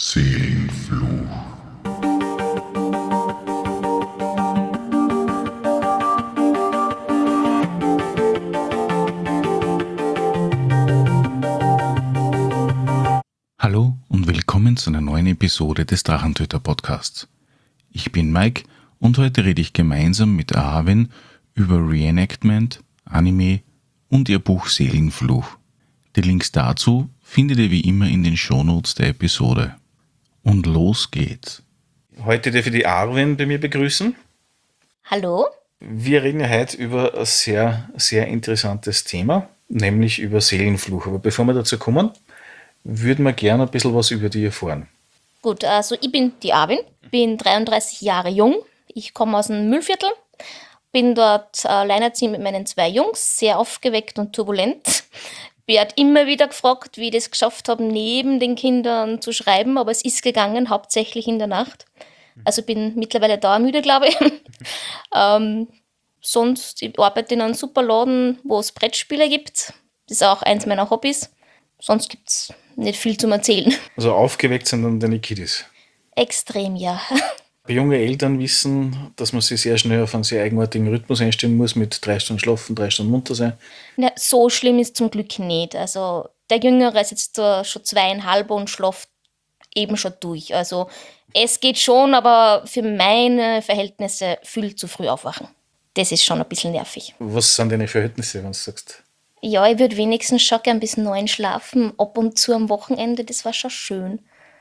Seelenfluch. Hallo und willkommen zu einer neuen Episode des Drachentöter-Podcasts. Ich bin Mike und heute rede ich gemeinsam mit Arwen über Reenactment, Anime und ihr Buch Seelenfluch. Die Links dazu findet ihr wie immer in den Shownotes der Episode. Und los geht's. Heute darf ich die Arwen bei mir begrüßen. Hallo? Wir reden ja heute über ein sehr, sehr interessantes Thema, nämlich über Seelenfluch. Aber bevor wir dazu kommen, würden wir gerne ein bisschen was über dich erfahren. Gut, also ich bin die Arwen, bin 33 Jahre jung. Ich komme aus dem Müllviertel, bin dort alleinerziehend mit meinen 2 Jungs, sehr aufgeweckt und turbulent. Werde immer wieder gefragt, wie ich das geschafft habe, neben den Kindern zu schreiben, aber es ist gegangen, hauptsächlich in der Nacht. Also bin mittlerweile dauermüde, glaube ich. Sonst, ich arbeite in einem super Laden, wo es Brettspiele gibt. Das ist auch eins meiner Hobbys. Sonst gibt es nicht viel zum Erzählen. Also aufgeweckt sind dann deine Kiddies. Extrem, ja. Junge Eltern wissen, dass man sich sehr schnell auf einen sehr eigenartigen Rhythmus einstellen muss, mit 3 Stunden schlafen, 3 Stunden munter sein. Ja, so schlimm ist zum Glück nicht. Also der Jüngere ist jetzt da schon 2,5 und schläft eben schon durch. Also es geht schon, aber für meine Verhältnisse viel zu früh aufwachen. Das ist schon ein bisschen nervig. Was sind deine Verhältnisse, wenn du sagst? Ja, ich würde wenigstens schon gern bis 9 schlafen, ab und zu am Wochenende, das war schon schön.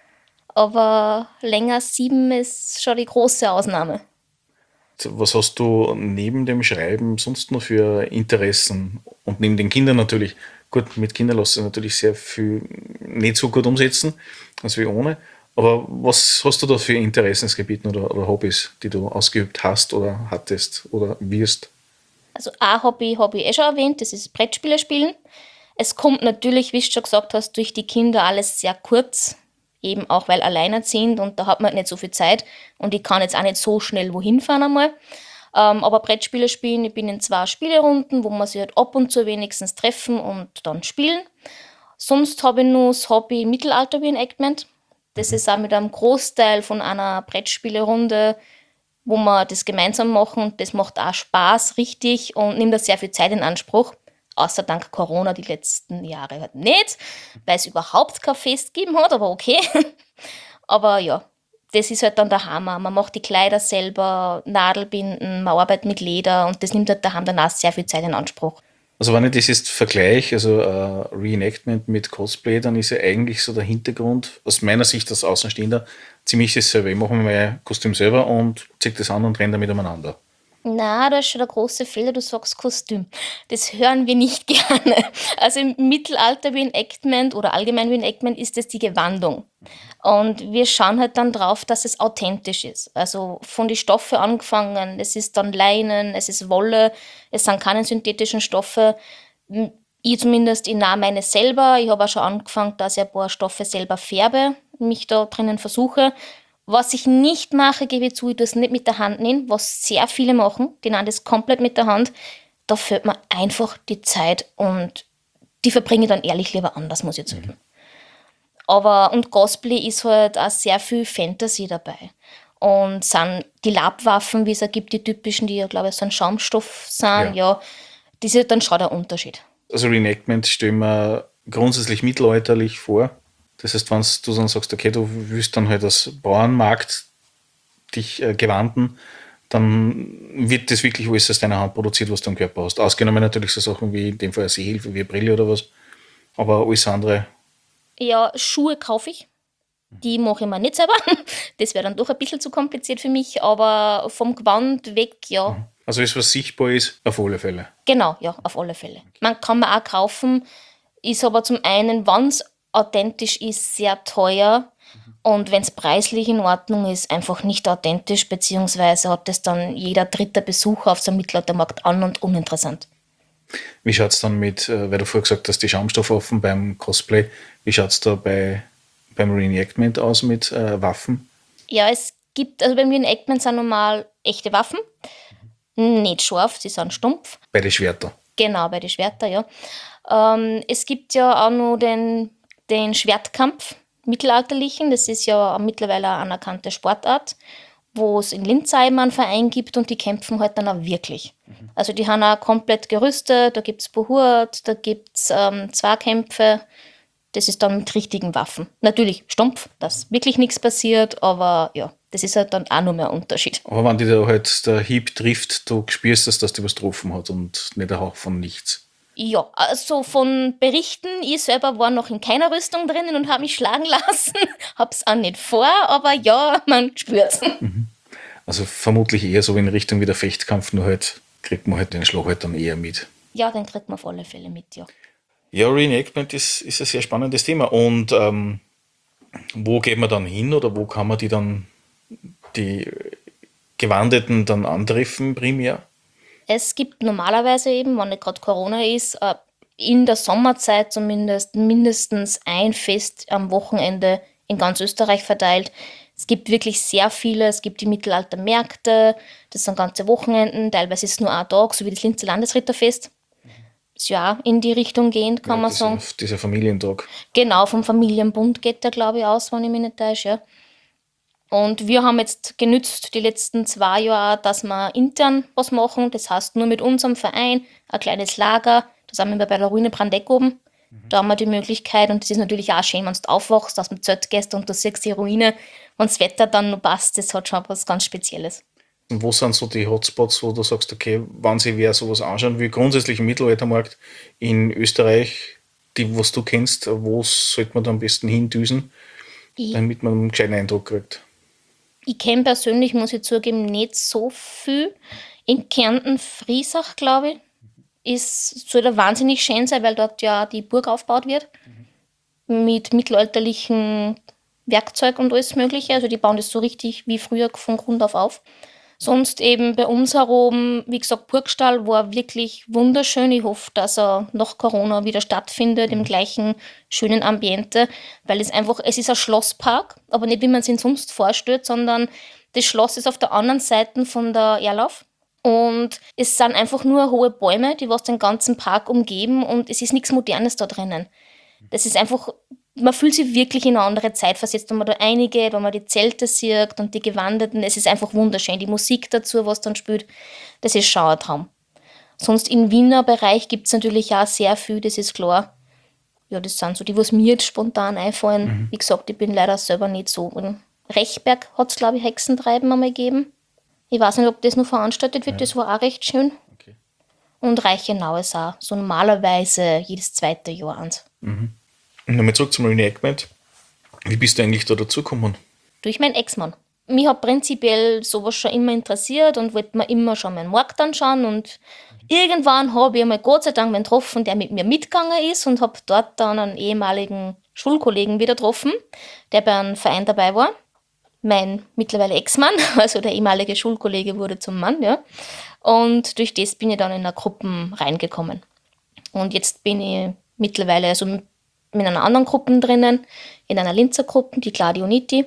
Aber länger als 7 ist schon die große Ausnahme. Was hast du neben dem Schreiben sonst noch für Interessen? Und neben den Kindern natürlich. Gut, mit Kindern lässt sich natürlich sehr viel nicht so gut umsetzen, als wie ohne. Aber was hast du da für Interessensgebiete oder Hobbys, die du ausgeübt hast oder hattest oder wirst? Also ein Hobby habe ich eh schon erwähnt, das ist Brettspiele spielen. Es kommt natürlich, wie du schon gesagt hast, durch die Kinder alles sehr kurz. Eben auch, weil alleinerziehend und da hat man halt nicht so viel Zeit und ich kann jetzt auch nicht so schnell wohin fahren einmal. Aber Brettspiele spielen, ich bin in 2 Spielerunden, wo man sich halt ab und zu wenigstens treffen und dann spielen. Sonst habe ich noch das Hobby Mittelalter Reenactment. Das ist auch mit einem Großteil von einer Brettspielerunde, wo wir das gemeinsam machen und das macht auch Spaß, richtig, und nimmt da sehr viel Zeit in Anspruch. Außer dank Corona die letzten Jahre halt nicht, weil es überhaupt kein Fest gegeben hat, aber okay. Aber ja, das ist halt dann der Hammer. Man macht die Kleider selber, Nadelbinden, man arbeitet mit Leder und das nimmt halt daheim dann auch sehr viel Zeit in Anspruch. Also wenn ich das jetzt vergleiche, also Reenactment mit Cosplay, dann ist ja eigentlich so der Hintergrund, aus meiner Sicht als Außenstehender, ziemlich dasselbe. Ich mache mir mein Kostüm selber und ziehe das an und renne damit umeinander. Na, da ist schon der große Fehler, du sagst Kostüm. Das hören wir nicht gerne. Also im Mittelalter Reenactment oder allgemein Reenactment ist es die Gewandung. Und wir schauen halt dann drauf, dass es authentisch ist. Also von den Stoffen angefangen, es ist dann Leinen, es ist Wolle, es sind keine synthetischen Stoffe. Ich zumindest, ich nahe meine selber. Ich habe auch schon angefangen, dass ich ein paar Stoffe selber färbe, mich da drinnen versuche. Was ich nicht mache, gebe ich zu, ich tue es nicht mit der Hand nähen, was sehr viele machen. Die nähen das komplett mit der Hand. Da fehlt mir einfach die Zeit und die verbringe ich dann ehrlich lieber anders, muss ich zugeben. Und Cosplay ist halt auch sehr viel Fantasy dabei. Und sind die Labwaffen, wie es auch gibt, die typischen, die ja, glaube ich, so ein Schaumstoff sind, ja, das ist dann schon der Unterschied. Also Reenactment stellen wir grundsätzlich mittelalterlich vor. Das heißt, wenn du dann sagst, okay, du willst dann halt als Bauernmarkt dich gewanden, dann wird das wirklich alles aus deiner Hand produziert, was du am Körper hast. Ausgenommen natürlich so Sachen wie in dem Fall eine Sehhilfe, wie eine Brille oder was. Aber alles andere. Ja, Schuhe kaufe ich. Die mache ich mir nicht selber. Das wäre dann doch ein bisschen zu kompliziert für mich, aber vom Gewand weg, ja. Also alles, was sichtbar ist, auf alle Fälle. Genau, ja, auf alle Fälle. Man kann man auch kaufen, ist aber zum einen, wenn es authentisch ist, sehr teuer. Und wenn es preislich in Ordnung ist, einfach nicht authentisch, beziehungsweise hat das dann jeder dritte Besucher auf so einem Mittelaltermarkt an und uninteressant. Wie schaut es dann mit, weil du vorher gesagt hast, die Schaumstoffaffen beim Cosplay, wie schaut es da beim Reenactment aus mit Waffen? Ja, es gibt, also beim Reenactment sind normal echte Waffen, nicht scharf, sie sind stumpf. Bei den Schwertern. Genau, bei den Schwertern, ja. Es gibt ja auch noch den Schwertkampf Mittelalterlichen. Das ist ja mittlerweile eine anerkannte Sportart, wo es in Linz auch immer einen Verein gibt und die kämpfen halt dann auch wirklich. Also die haben auch komplett gerüstet, da gibt es Behurt, da gibt es Zweikämpfe. Das ist dann mit richtigen Waffen. Natürlich stumpf, dass wirklich nichts passiert, aber ja, das ist halt dann auch noch mehr ein Unterschied. Aber wenn die da halt der Hieb trifft, du spürst es, dass die was getroffen hat und nicht ein Hauch von nichts. Ja, also von Berichten, ich selber war noch in keiner Rüstung drinnen und habe mich schlagen lassen. Hab's auch nicht vor, aber ja, man spürt's. Also vermutlich eher so in Richtung wie der Fechtkampf, nur halt kriegt man halt den Schlag halt dann eher mit. Ja, den kriegt man auf alle Fälle mit, ja. Ja, Reenactment ist ein sehr spannendes Thema. Und wo geht man dann hin oder wo kann man die Gewandeten dann antreffen primär? Es gibt normalerweise eben, wenn nicht gerade Corona ist, in der Sommerzeit zumindest mindestens ein Fest am Wochenende in ganz Österreich verteilt. Es gibt wirklich sehr viele. Es gibt die Mittelaltermärkte, das sind ganze Wochenenden, teilweise ist es nur ein Tag, so wie das Linzer Landesritterfest. Ist ja auch in die Richtung gehend, kann man sagen. Dieser Familientag. Genau, vom Familienbund geht der, glaube ich, aus, wenn ich mich nicht täusche. Ja. Und wir haben jetzt genützt die letzten 2 Jahre, dass wir intern was machen. Das heißt, nur mit unserem Verein ein kleines Lager. Da sind wir bei der Ruine Brandeck oben. Da haben wir die Möglichkeit. Und das ist natürlich auch schön, wenn du aufwachst, dass du mit Zelt gehst und du siehst die Ruine. Und das Wetter dann noch passt, das hat schon was ganz Spezielles. Und wo sind so die Hotspots, wo du sagst, okay, wenn sich wer sowas anschauen will, grundsätzlich im Mittelaltermarkt in Österreich, die, was du kennst, wo sollte man da am besten hindüsen, damit man einen gescheiten Eindruck kriegt? Ich kenne persönlich, muss ich zugeben, nicht so viel. In Kärnten-Friesach, glaube ich, soll da wahnsinnig schön sein, weil dort ja die Burg aufgebaut wird. Mit mittelalterlichen Werkzeug und alles Mögliche. Also die bauen das so richtig wie früher von Grund auf. Sonst eben bei uns herum, wie gesagt, Burgstall war wirklich wunderschön. Ich hoffe, dass er nach Corona wieder stattfindet, im gleichen schönen Ambiente, weil es ist ein Schlosspark, aber nicht, wie man sich sonst vorstellt, sondern das Schloss ist auf der anderen Seite von der Erlauf. Und es sind einfach nur hohe Bäume, die was den ganzen Park umgeben und es ist nichts Modernes da drinnen. Das ist einfach, man fühlt sich wirklich in eine andere Zeit versetzt, wenn man da reingeht, wenn man die Zelte sieht und die Gewanderten. Es ist einfach wunderschön. Die Musik dazu, was dann spielt, das ist schon ein Traum. Sonst im Wiener Bereich gibt es natürlich auch sehr viel, das ist klar. Ja, das sind so die, was mir jetzt spontan einfallen. Wie gesagt, ich bin leider selber nicht so. In Rechberg hat es, glaube ich, Hexentreiben einmal gegeben. Ich weiß nicht, ob das noch veranstaltet wird, das war auch recht schön. Okay. Und Reichenau ist auch so normalerweise jedes 2. Jahr eins. Und nochmal zurück zum Reenactment. Wie bist du eigentlich da dazugekommen? Durch meinen Ex-Mann. Mich hat prinzipiell sowas schon immer interessiert und wollte mir immer schon meinen Markt anschauen. Und irgendwann habe ich einmal Gott sei Dank einen getroffen, der mit mir mitgegangen ist und habe dort dann einen ehemaligen Schulkollegen wieder getroffen, der bei einem Verein dabei war. Mein mittlerweile Ex-Mann, also der ehemalige Schulkollege wurde zum Mann, ja. Und durch das bin ich dann in eine Gruppe reingekommen. Und jetzt bin ich mittlerweile also mit einer anderen Gruppe drinnen, in einer Linzer Gruppe, die Gladioliti,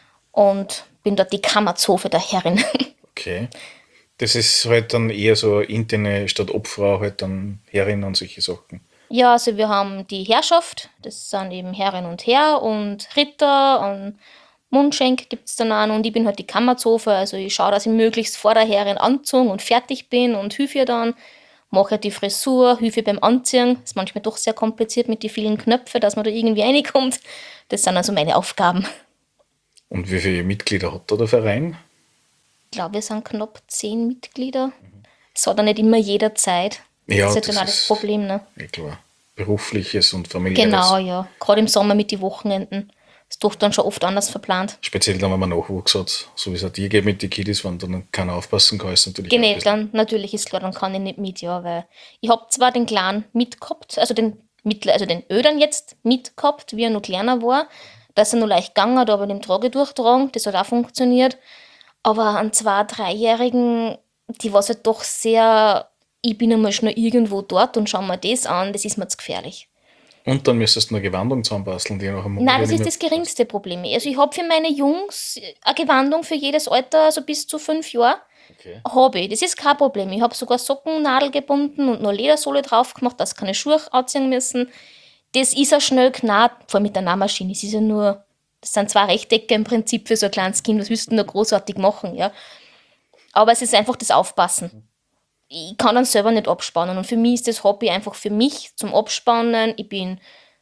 und bin dort die Kammerzofe der Herrin. Okay. Das ist halt dann eher so interne statt Obfrau, halt dann Herrin und solche Sachen. Ja, also wir haben die Herrschaft, das sind eben Herrin und Herr und Ritter und Mundschenk gibt es dann auch noch, und ich bin halt die Kammerzofe, also ich schaue, dass ich möglichst vor der Herrin angezogen und fertig bin und hilfe ihr dann, mache die Frisur, hilfe beim Anziehen, ist manchmal doch sehr kompliziert mit den vielen Knöpfen, dass man da irgendwie reinkommt. Das sind also meine Aufgaben. Und wie viele Mitglieder hat da der Verein? Ich glaube, wir sind knapp 10 Mitglieder. Das hat auch nicht immer jeder Zeit. Ja, das ist halt dann auch das Problem, ne? Ja klar. Berufliches und familiäres. Genau, ja. Gerade im Sommer mit den Wochenenden. Das ist doch dann schon oft anders verplant. Speziell dann, wenn man Nachwuchs hat, so wie es auch dir geht mit den Kiddies, wenn dann keiner aufpassen kann, ist natürlich Genau, auch ein bisschen- dann natürlich ist klar, dann kann ich nicht mit, ja, weil ich habe zwar den Kleinen mitgehabt, also den Ödern jetzt mitgehabt, wie er noch kleiner war, dass er noch leicht gegangen hat, aber den Trage durchtragen, das hat auch funktioniert. Aber an 2-, 3-Jährigen, die war halt doch sehr, ich bin einmal schnell irgendwo dort und schau mir das an, das ist mir zu gefährlich. Und dann müsstest du eine Gewandung zusammenbasteln, die nach einem Nein, das ist das geringste Problem. Also ich habe für meine Jungs eine Gewandung für jedes Alter, also bis zu 5 Jahre, Okay. habe ich. Das ist kein Problem. Ich habe sogar Sockennadel gebunden und noch Ledersohle drauf gemacht, dass keine Schuhe anziehen müssen. Das ist ja schnell gnad, vor allem mit der Nähmaschine. Es ist ja nur Das sind 2 Rechtecke im Prinzip für so ein kleines Kind. Was willst du denn da großartig machen, ja? Aber es ist einfach das Aufpassen. Ich kann dann selber nicht abspannen. Und für mich ist das Hobby einfach für mich zum Abspannen. Ich bin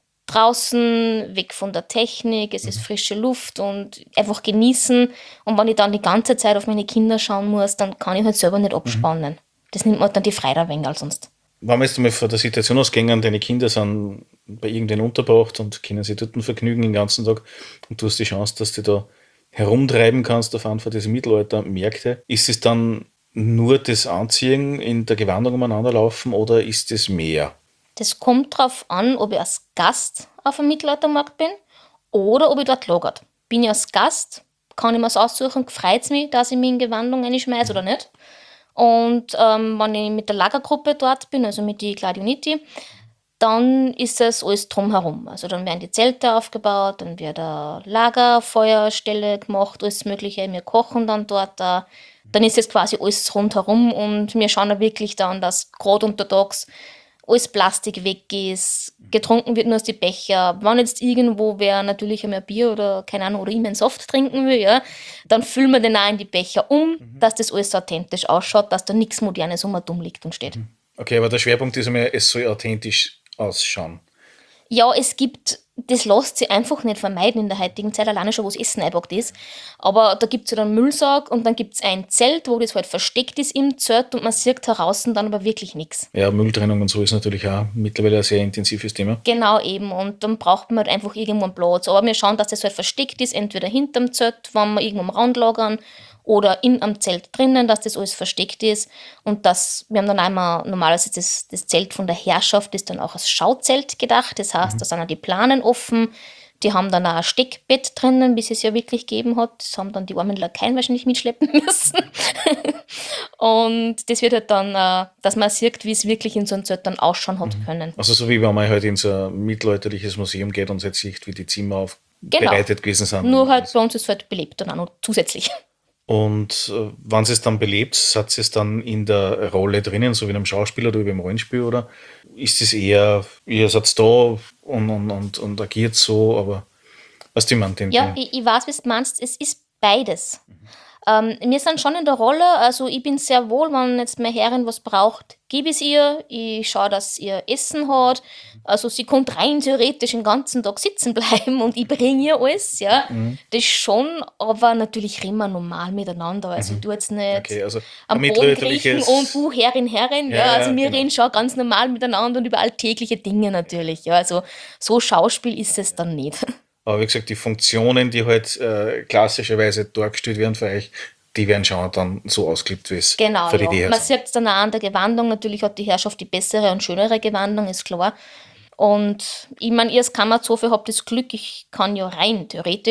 draußen, weg von der Technik, es ist frische Luft und einfach genießen. Und wenn ich dann die ganze Zeit auf meine Kinder schauen muss, dann kann ich halt selber nicht abspannen. Das nimmt mir dann die Freude ein wenig als sonst. Wenn wir jetzt mal von der Situation ausgehen, deine Kinder sind bei irgendwen untergebracht und können sich dort vergnügen den ganzen Tag und du hast die Chance, dass du da herumtreiben kannst auf einfach diese Mittelaltermärkte. Ist es dann nur das Anziehen in der Gewandung umeinander laufen oder ist es mehr? Das kommt darauf an, ob ich als Gast auf einem Mittelaltermarkt bin oder ob ich dort lagert. Bin ich als Gast, kann ich mir es aussuchen, freut es mich, dass ich mich in Gewandung reinschmeiße oder nicht. Und wenn ich mit der Lagergruppe dort bin, also mit den Gladioliti, dann ist es alles drumherum. Also dann werden die Zelte aufgebaut, dann wird eine Lagerfeuerstelle gemacht, alles Mögliche. Wir kochen dann dort. Dann ist es quasi alles rundherum und wir schauen auch wirklich dann, dass gerade untertags alles Plastik weg ist, getrunken wird nur aus den Becher. Wenn jetzt irgendwo wer natürlich einmal Bier oder keine Ahnung oder immer einen Soft trinken will, ja, dann füllen wir den auch in die Becher um, dass das alles authentisch ausschaut, dass da nichts Modernes dumm liegt und steht. Okay, aber der Schwerpunkt ist einmal, es soll authentisch ausschauen. Ja, das lässt sich einfach nicht vermeiden in der heutigen Zeit, alleine schon, wo das Essen eingepackt ist. Aber da gibt es halt einen Müllsack und dann gibt es ein Zelt, wo das halt versteckt ist im Zelt und man sieht draußen dann aber wirklich nichts. Ja, Mülltrennung und so ist natürlich auch mittlerweile ein sehr intensives Thema. Genau eben, und dann braucht man halt einfach irgendwo einen Platz. Aber wir schauen, dass das halt versteckt ist, entweder hinterm Zelt, wenn wir irgendwo am Rand lagern, oder in am Zelt drinnen, dass das alles versteckt ist. Und wir haben dann einmal normalerweise das Zelt von der Herrschaft ist dann auch als Schauzelt gedacht. Das heißt, da sind auch die Planen offen. Die haben dann auch ein Steckbett drinnen, bis es ja wirklich gegeben hat. Das haben dann die armen Lakaien wahrscheinlich mitschleppen müssen. Und das wird halt dann, dass man sieht, wie es wirklich in so einem Zelt dann ausschauen hat können. Also so wie wenn man halt in so ein mittelalterliches Museum geht und jetzt sieht, wie die Zimmer aufbereitet gewesen sind. Nur halt bei uns ist es halt belebt dann auch noch zusätzlich. Und wenn sie es dann belebt, seid ihr es dann in der Rolle drinnen, so wie in einem Schauspiel oder wie beim Rollenspiel, oder ist es eher, ihr seid da und agiert so, aber was die man denkt? Ja, ich weiß, was du meinst. Es ist beides. Wir sind schon in der Rolle, also ich bin sehr wohl, wenn jetzt meine Herrin was braucht, gebe ich es ihr. Ich schaue, dass ihr Essen hat. Also sie kommt rein theoretisch den ganzen Tag sitzen bleiben und ich bringe ihr alles, ja. Das schon, aber natürlich reden wir normal miteinander. Also ich tue jetzt nicht Okay, also am ein Boden kriechen mittelalterliches- und du Herrin, ja. Also wir genau. reden schon ganz normal miteinander und über alltägliche Dinge natürlich, ja. Also so Schauspiel ist es dann nicht. Aber wie gesagt, die Funktionen, die halt klassischerweise dargestellt werden für euch, die werden schon dann so ausgelebt, wie es Genau, für die ja. Idee Man ist. sieht es dann auch an der Gewandung. Natürlich hat die Herrschaft die bessere und schönere Gewandung, ist klar. Und ich meine, ihr als Kammerzofe habt das Glück, ich kann ja rein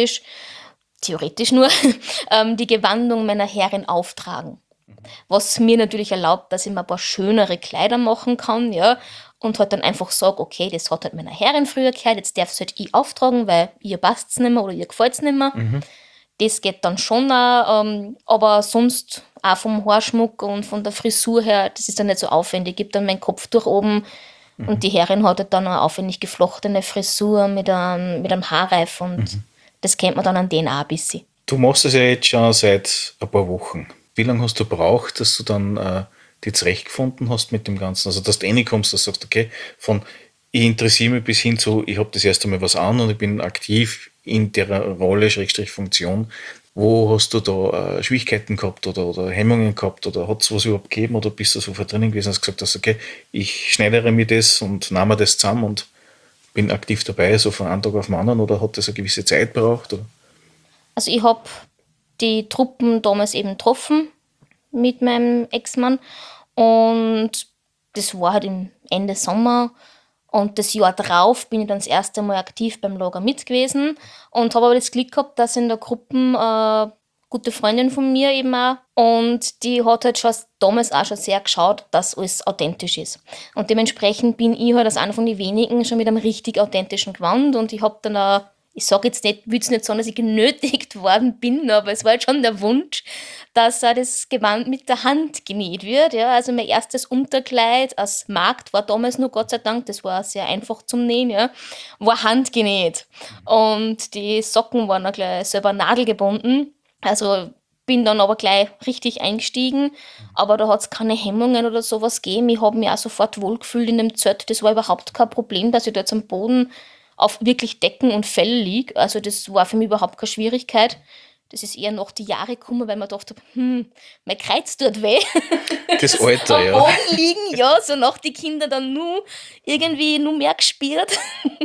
theoretisch nur, die Gewandung meiner Herrin auftragen. Was mir natürlich erlaubt, dass ich mir ein paar schönere Kleider machen kann, ja. Und halt dann einfach sage, okay, das hat halt meiner Herrin früher gehört, jetzt darf es halt ich auftragen, weil ihr passt es nicht mehr oder ihr gefällt es nicht mehr. Das geht dann schon auch, aber sonst auch vom Haarschmuck und von der Frisur her, das ist dann nicht so aufwendig. Ich gebe dann meinen Kopf durch oben und die Herrin hat halt dann eine aufwendig geflochtene Frisur mit einem Haarreif und das kennt man dann an denen auch ein bisschen. Du machst es ja jetzt schon seit ein paar Wochen. Wie lange hast du gebraucht, dass du dann die zurechtgefunden hast mit dem Ganzen? Also, dass du reinkommst, dass du sagst, okay, von ich interessiere mich bis hin zu, ich habe das erste Mal was an und ich bin aktiv in der Rolle, Schrägstrich Funktion. Wo hast du da Schwierigkeiten gehabt oder Hemmungen gehabt oder hat es was überhaupt gegeben oder bist du sofort drinnen gewesen und hast gesagt, hast, okay, ich schneidere mir das und nehme das zusammen und bin aktiv dabei, so von einem Tag auf den anderen, oder hat das eine gewisse Zeit gebraucht? Oder? Also ich habe die Truppen damals eben getroffen mit meinem Ex-Mann und das war halt im Ende Sommer und das Jahr drauf bin ich dann das erste Mal aktiv beim Lager mit gewesen und habe aber das Glück gehabt, dass in der Gruppe gute Freundin von mir eben auch und die hat halt schon damals auch schon sehr geschaut, dass alles authentisch ist. Und dementsprechend bin ich halt als einer von den wenigen schon mit einem richtig authentischen Gewand und ich habe dann auch ich sage jetzt nicht, will es nicht sagen, dass ich genötigt worden bin, aber es war halt schon der Wunsch, dass das Gewand mit der Hand genäht wird. Ja. Also mein erstes Unterkleid als Magd war damals nur, Gott sei Dank, das war sehr einfach zum Nähen, ja, war handgenäht. Und die Socken waren auch gleich selber nadelgebunden. Also bin dann aber gleich richtig eingestiegen, aber da hat es keine Hemmungen oder sowas gegeben. Ich habe mich auch sofort wohlgefühlt in dem Zelt. Das war überhaupt kein Problem, dass ich da jetzt am Boden auf wirklich Decken und Fell liege. Also das war für mich überhaupt keine Schwierigkeit. Das ist eher noch die Jahre gekommen, weil man dachte, mein Kreuz tut weh. Das Alter, Am ja. Boden liegen, ja, so nach die Kinder dann nur irgendwie nur mehr gespielt.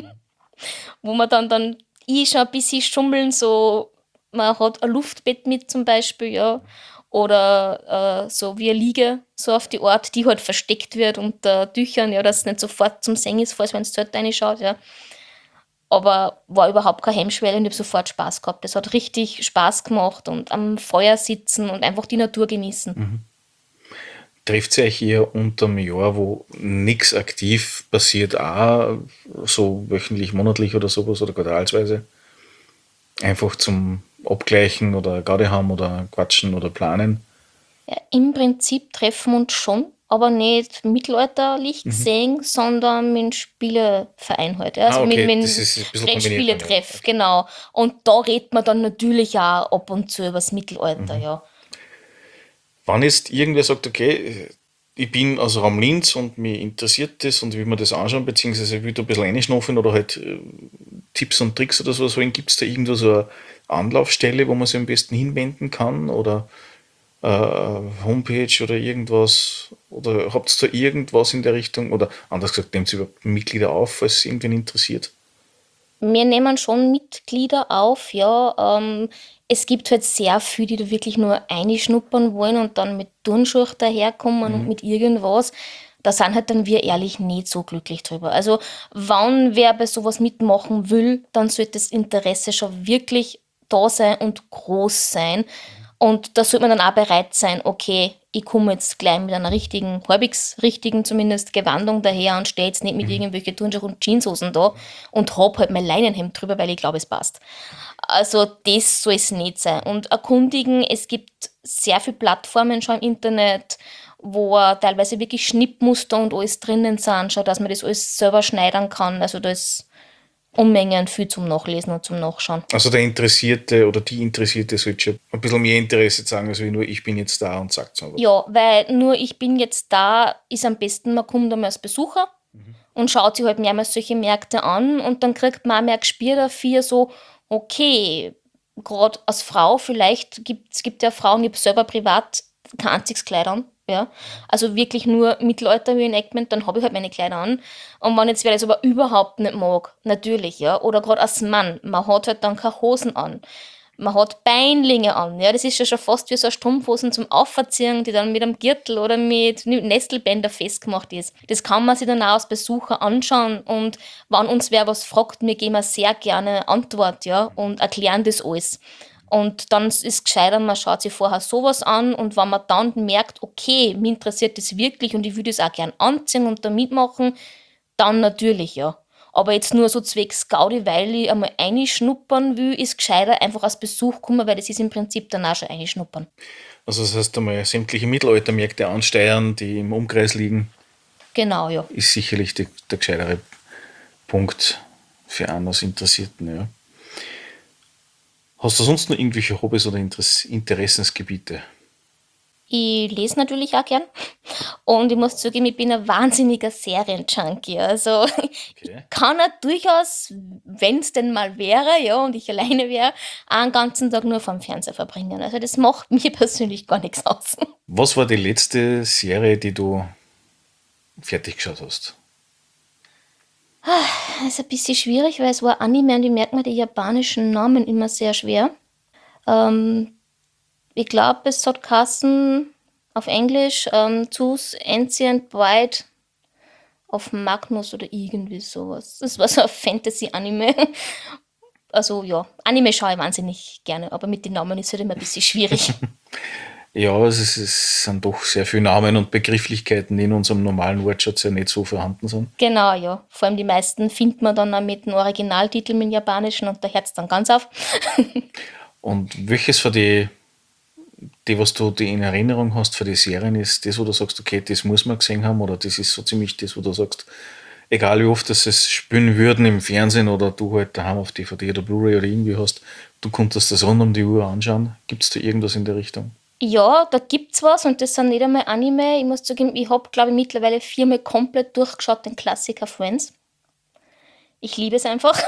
Wo man dann ich schon ein bisschen schummeln, so, man hat ein Luftbett mit zum Beispiel, ja, oder so wie eine Liege, so auf die Art, die halt versteckt wird unter Tüchern, ja, dass es nicht sofort zum Singen ist, falls man ins Zelt reinschaut, ja. Aber war überhaupt keine Hemmschwelle und ich habe sofort Spaß gehabt. Es hat richtig Spaß gemacht und am Feuer sitzen und einfach die Natur genießen. Trifft ihr euch eher unterm Jahr, wo nichts aktiv passiert, auch so wöchentlich, monatlich oder sowas oder quartalsweise? Einfach zum Abgleichen oder Garde haben oder quatschen oder planen? Ja, im Prinzip treffen wir uns schon, aber nicht mittelalterlich gesehen, sondern mit dem Spieleverein halt. Ja. Also okay, mit das ist ein bisschen kombiniert dann, ja. Brettspiele-Treff, genau. Und da redet man dann natürlich auch ab und zu über das Mittelalter, ja. Wenn jetzt irgendwer sagt, okay, ich bin aus Raum Linz und mich interessiert das und will mir das anschauen, beziehungsweise will da ein bisschen reinschnaufen oder halt Tipps und Tricks oder sowas holen, gibt es da irgendwo so eine Anlaufstelle, wo man sich am besten hinwenden kann oder Homepage oder irgendwas? Oder habt ihr da irgendwas in der Richtung? Oder anders gesagt, nehmt ihr überhaupt Mitglieder auf, falls es irgendwen interessiert? Wir nehmen schon Mitglieder auf, ja. Es gibt halt sehr viele, die da wirklich nur einschnuppern wollen und dann mit Turnschuhe daherkommen und mit irgendwas. Da sind halt dann wir ehrlich nicht so glücklich drüber. Also, wenn wer bei sowas mitmachen will, dann sollte das Interesse schon wirklich da sein und groß sein. Und da sollte man dann auch bereit sein, okay, ich komme jetzt gleich mit einer richtigen, halbwegs richtigen zumindest Gewandung daher und stehe jetzt nicht mit irgendwelchen Turnschuhe und Jeanshosen da und hab halt mein Leinenhemd drüber, weil ich glaube, es passt. Also das soll es nicht sein. Und erkundigen, es gibt sehr viele Plattformen schon im Internet, wo teilweise wirklich Schnittmuster und alles drinnen sind, schon, dass man das alles selber schneidern kann. Also da ist Unmengen viel zum Nachlesen und zum Nachschauen. Also der Interessierte oder die Interessierte sollte schon ein bisschen mehr Interesse zeigen, als wie nur ich bin jetzt da und sagt so. Ja, weil nur ich bin jetzt da, ist am besten, man kommt einmal als Besucher und schaut sich halt mehrmals solche Märkte an und dann kriegt man auch mehr Gespür dafür, so, okay, gerade als Frau vielleicht, gibt ja Frauen, ich habe selber privat kein einziges Kleid an, ja, also wirklich nur Mittelalter-Reenactment, dann habe ich halt meine Kleider an und wenn jetzt wer das aber überhaupt nicht mag, natürlich, ja, oder gerade als Mann, man hat halt dann keine Hosen an. Man hat Beinlinge an, ja, das ist ja schon fast wie so eine Strumpfhosen zum Aufverziehen, die dann mit einem Gürtel oder mit Nestelbänder festgemacht ist. Das kann man sich dann auch als Besucher anschauen und wenn uns wer was fragt, wir geben sehr gerne Antwort, ja, und erklären das alles. Und dann ist es gescheiter, man schaut sich vorher sowas an und wenn man dann merkt, okay, mich interessiert das wirklich und ich würde das auch gern anziehen und da mitmachen, dann natürlich, ja. Aber jetzt nur so zwecks Gaudi, weil ich einmal reinschnuppern will, ist gescheiter einfach als Besuch kommen, weil das ist im Prinzip dann auch schon reinschnuppern. Also das heißt einmal sämtliche Mittelaltermärkte ansteuern, die im Umkreis liegen, Genau, ja. ist sicherlich der gescheitere Punkt für einen als Interessierten. Ja. Hast du sonst noch irgendwelche Hobbys oder Interessensgebiete? Ich lese natürlich auch gern. Und ich muss zugeben, ich bin ein wahnsinniger Serienjunkie. Also ich Okay. kann auch durchaus, wenn es denn mal wäre, ja, und ich alleine wäre, auch einen ganzen Tag nur vorm Fernseher verbringen. Also das macht mir persönlich gar nichts aus. Was war die letzte Serie, die du fertig geschaut hast? Das ist ein bisschen schwierig, weil es war Anime und ich merke mir die japanischen Namen immer sehr schwer. Ich glaube, es hat geheißen auf Englisch Choose Ancient Bride of Magnus oder irgendwie sowas. Das war so ein Fantasy-Anime. Also ja, Anime schaue ich wahnsinnig gerne, aber mit den Namen ist halt immer ein bisschen schwierig. Ja, es sind doch sehr viele Namen und Begrifflichkeiten, die in unserem normalen Wortschatz ja nicht so vorhanden sind. Genau, ja. Vor allem die meisten findet man dann auch mit dem Originaltitel mit dem Japanischen und da hört's dann ganz auf. Und welches von die was du die in Erinnerung hast für die Serien, ist das, wo du sagst, okay, das muss man gesehen haben, oder das ist so ziemlich das, wo du sagst, egal wie oft das es spielen würden im Fernsehen oder du halt daheim auf DVD oder Blu-ray oder irgendwie hast, du konntest das rund um die Uhr anschauen. Gibt es da irgendwas in der Richtung? Ja, da gibt's was und das sind nicht einmal Anime. Ich muss zugeben, ich habe, glaube ich, mittlerweile 4-mal komplett durchgeschaut, den Klassiker Friends. Ich liebe es einfach.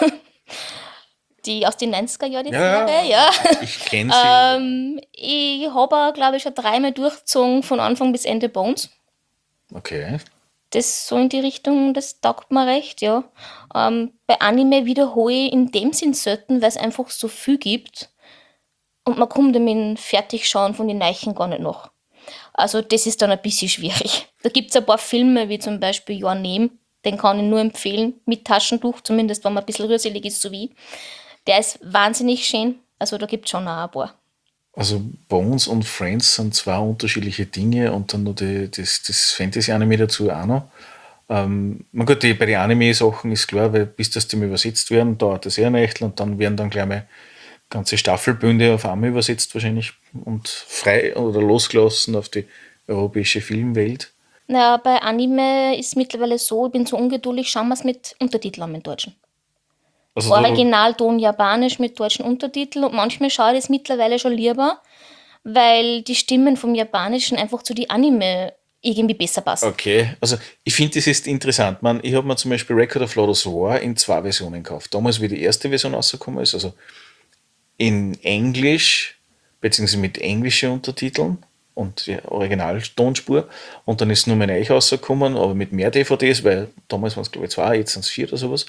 Die aus den 90er Jahren, die Ja, Serie, ja. ich kenne sie. Ich habe auch, glaube ich, schon 3-mal durchgezogen, von Anfang bis Ende Bones. Okay. Das so in die Richtung, das taugt mir recht, ja. Bei Anime wiederhole ich in dem Sinn selten, weil es einfach so viel gibt und man kommt mit dem Fertigschauen von den Neichen gar nicht nach. Also das ist dann ein bisschen schwierig. Da gibt es ein paar Filme, wie zum Beispiel Your Name, den kann ich nur empfehlen, mit Taschentuch, zumindest wenn man ein bisschen rührselig ist, so wie. Der ist wahnsinnig schön, also da gibt es schon auch ein paar. Also Bones und Friends sind zwei unterschiedliche Dinge und dann noch das Fantasy-Anime dazu auch noch. Man gut, bei den Anime-Sachen ist klar, weil bis das Thema übersetzt werden, dauert das eher ein Echtel und dann werden dann gleich mal ganze Staffelbünde auf einmal übersetzt wahrscheinlich und frei oder losgelassen auf die europäische Filmwelt. Naja, bei Anime ist mittlerweile so, ich bin so ungeduldig, schauen wir es mit Untertiteln an, mit Deutschen. Also da, Originalton Japanisch mit deutschen Untertiteln und manchmal schaue ich das mittlerweile schon lieber, weil die Stimmen vom Japanischen einfach zu die Anime irgendwie besser passen. okay, also ich finde, das ist interessant. Ich habe mir zum Beispiel Record of Lodoss War in zwei Versionen gekauft. Damals, wie die erste Version rausgekommen ist, also in Englisch, beziehungsweise mit englischen Untertiteln und die Originaltonspur. Und dann ist nur mein Eich rausgekommen, aber mit mehr DVDs, weil damals waren es glaube ich zwei, jetzt sind es vier oder sowas.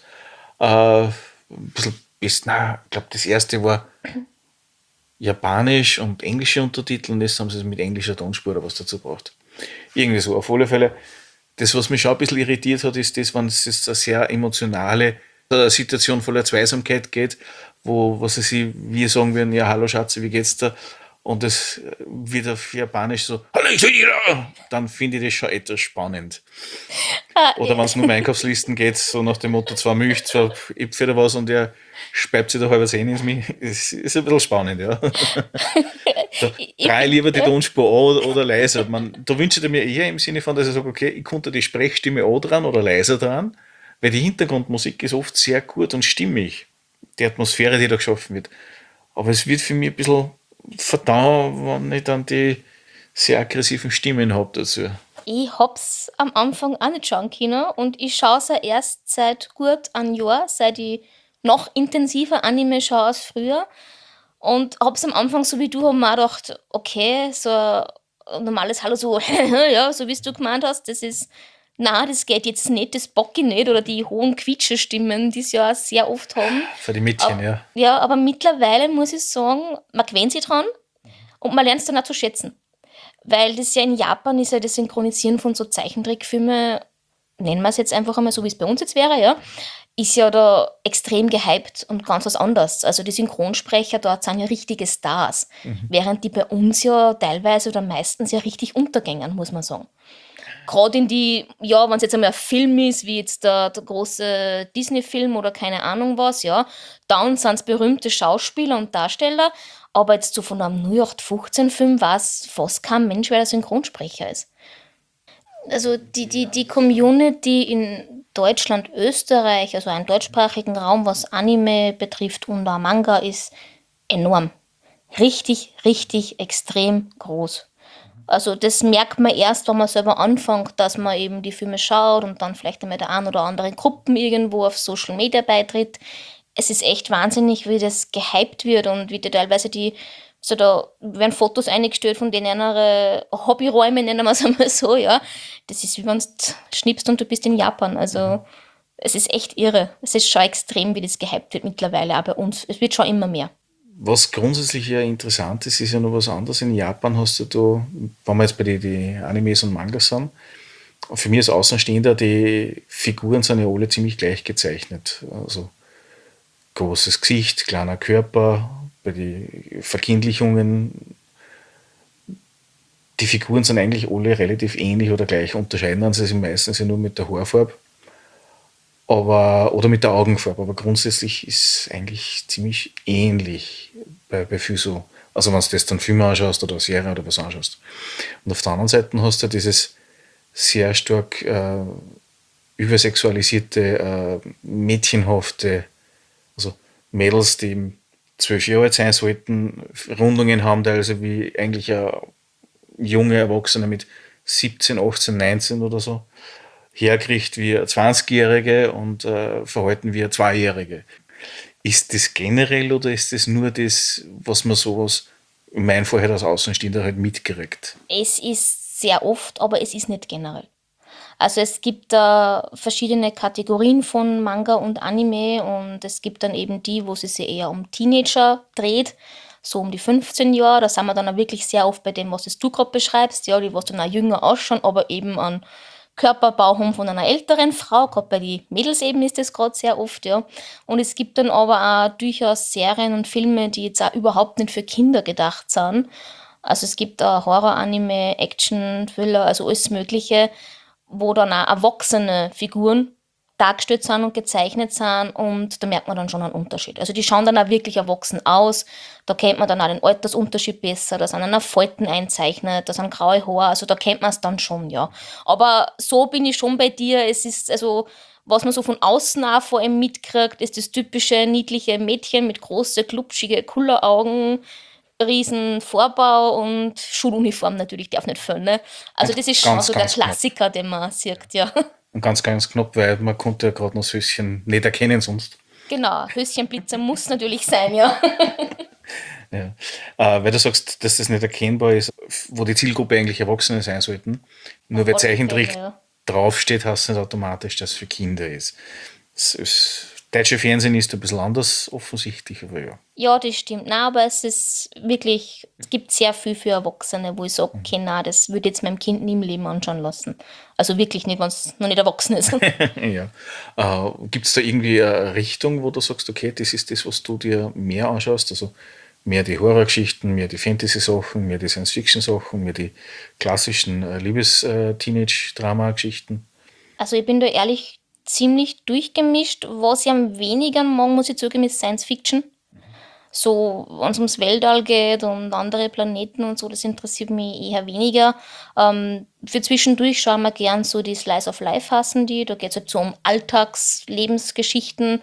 Ein bisschen bis, na, ich glaube, das erste war Japanisch und englische Untertitel und jetzt haben sie es mit englischer Tonspur oder was dazu braucht. Irgendwie so, auf alle Fälle. Das, was mich schon ein bisschen irritiert hat, ist das, wenn es jetzt eine sehr emotionale Situation voller Zweisamkeit geht, wo was sie wir sagen würden, ja, hallo Schatze, wie geht's da? Und es wird auf Japanisch so, hallo, ich bin hier! Dann finde ich das schon etwas spannend. Ah, Oder wenn es nur um Einkaufslisten geht, so nach dem Motto, zwei Milch, zwei Äpfel oder was und er speibt sich da halber Zehn ins Milch. Ist ein bisschen spannend, ja. Da drei lieber die Tonspur an oder leiser. Da wünsche ich mir eher im Sinne von, dass ich sage, okay, ich konnte die Sprechstimme an dran oder leiser dran, weil die Hintergrundmusik ist oft sehr gut und stimmig. Die Atmosphäre, die da geschaffen wird. Aber es wird für mich ein bisschen verdammt, wenn ich dann die sehr aggressiven Stimmen habe dazu. ich hab's am Anfang auch nicht schauen können und ich schaue es ja erst seit gut einem Jahr, seit ich noch intensiver Anime schaue als früher. Und hab's am Anfang, so wie du, hab mir auch gedacht, okay, so ein normales Hallo, so, ja, so wie du gemeint hast, das ist, na, das geht jetzt nicht, das bock ich nicht, oder die hohen Quietscherstimmen, die sie ja sehr oft haben. Für die Mädchen, ja. Ja, aber mittlerweile muss ich sagen, man gewöhnt sich dran und man lernt es dann auch zu schätzen. Weil das ja in Japan ist ja das Synchronisieren von so Zeichentrickfilmen, nennen wir es jetzt einfach einmal so, wie es bei uns jetzt wäre, ja, ist ja da extrem gehypt und ganz was anderes. Also die Synchronsprecher dort sind ja richtige Stars, während die bei uns ja teilweise oder meistens ja richtig untergängen, muss man sagen. Gerade in die, ja, wenn es jetzt einmal ein Film ist, wie jetzt der große Disney-Film oder keine Ahnung was, ja, dann sind es berühmte Schauspieler und Darsteller, aber jetzt so von einem 0815-Film weiß fast kein Mensch, wer der Synchronsprecher ist. Also die Community in Deutschland, Österreich, also einen deutschsprachigen Raum, was Anime betrifft und auch Manga, ist enorm. Richtig, richtig extrem groß. Also das merkt man erst, wenn man selber anfängt, dass man eben die Filme schaut und dann vielleicht einmal der ein oder anderen Gruppen irgendwo auf Social Media beitritt. Es ist echt wahnsinnig, wie das gehypt wird und wie die teilweise so da werden Fotos eingestellt von denen ihre Hobbyräume, nennen wir es einmal so, ja. Das ist wie wenn du schnippst und du bist in Japan. Also es ist echt irre. Es ist schon extrem, wie das gehypt wird mittlerweile, auch bei uns. Es wird schon immer mehr. Was grundsätzlich ja interessant ist, ist ja noch was anderes. In Japan hast du da, wenn wir jetzt bei die Animes und Mangas sind, für mich als Außenstehender, die Figuren sind ja alle ziemlich gleich gezeichnet. Also großes Gesicht, kleiner Körper, bei den Verkindlichungen die Figuren sind eigentlich alle relativ ähnlich oder gleich, unterscheiden sie sich meistens ja nur mit der Haarfarbe oder mit der Augenfarbe, aber grundsätzlich ist eigentlich ziemlich ähnlich bei viel so. Also wenn du das dann Film anschaust oder eine Serie oder was anschaust. Und auf der anderen Seite hast du dieses sehr stark übersexualisierte, mädchenhafte, also Mädels, die eben 12 Jahre alt sein sollten, Rundungen haben, teilweise wie eigentlich junge Erwachsene mit 17, 18, 19 oder so, herkriegt wie eine 20-Jährige und verhalten wie eine 2-Jährige. Ist das generell oder ist das nur das, was man sowas, in meinem Fall halt als Außenstehender halt mitkriegt? Es ist sehr oft, aber es ist nicht generell. Also es gibt da verschiedene Kategorien von Manga und Anime und es gibt dann eben die, wo sie sich eher um Teenager dreht, so um die 15 Jahre. Da sind wir dann auch wirklich sehr oft bei dem, was du gerade beschreibst, ja, die was dann auch jünger ausschauen, aber eben an Körperbau haben von einer älteren Frau. Gerade bei den Mädels eben ist das gerade sehr oft, ja. Und es gibt dann aber auch durchaus Serien und Filme, die jetzt auch überhaupt nicht für Kinder gedacht sind. Also es gibt auch Horror-Anime, Action, Thriller, also alles Mögliche, wo dann auch erwachsene Figuren dargestellt sind und gezeichnet sind und da merkt man dann schon einen Unterschied. Also die schauen dann auch wirklich erwachsen aus, da kennt man dann auch den Altersunterschied besser, da sind dann auch Falten einzeichnet, da sind graue Haare, also da kennt man es dann schon, ja. Aber so bin ich schon bei dir, es ist also, was man so von außen auch vor allem mitkriegt, ist das typische niedliche Mädchen mit große, glubschige Kulleraugen, riesen Vorbau und Schuluniform natürlich darf nicht fehlen. Ne? Also Und das ist schon ganz, so der ganz knapp. Klassiker, den man sieht, ja. Und ganz, ganz knapp, weil man konnte ja gerade noch das Höschen nicht erkennen sonst. Genau, Höschenblitzer muss natürlich sein, ja. Ja. Weil du sagst, dass das nicht erkennbar ist, wo die Zielgruppe eigentlich Erwachsene sein sollten. Nur weil Auf alle Zeichentrick Fälle, ja. draufsteht, heißt es nicht automatisch, dass es für Kinder ist. Das deutsche Fernsehen ist ein bisschen anders offensichtlich, aber ja. Ja, das stimmt. Nein, aber es ist wirklich, es gibt sehr viel für Erwachsene, wo ich sage, okay, nein, das würde ich jetzt meinem Kind nie im Leben anschauen lassen. Also wirklich nicht, wenn es noch nicht erwachsen ist. Ja. Gibt es da irgendwie eine Richtung, wo du sagst, okay, das ist das, was du dir mehr anschaust? Also mehr die Horrorgeschichten, mehr die Fantasy-Sachen, mehr die Science-Fiction-Sachen, mehr die klassischen Liebes-Teenage-Drama-Geschichten? Also ich bin da ehrlich ziemlich durchgemischt. Was ich am weniger mag, muss ich zugeben, ist Science Fiction. So, wenn es ums Weltall geht und andere Planeten und so, das interessiert mich eher weniger. Für zwischendurch schauen wir gern so die Slice of Life hassen die. Da geht es halt so um Alltagslebensgeschichten.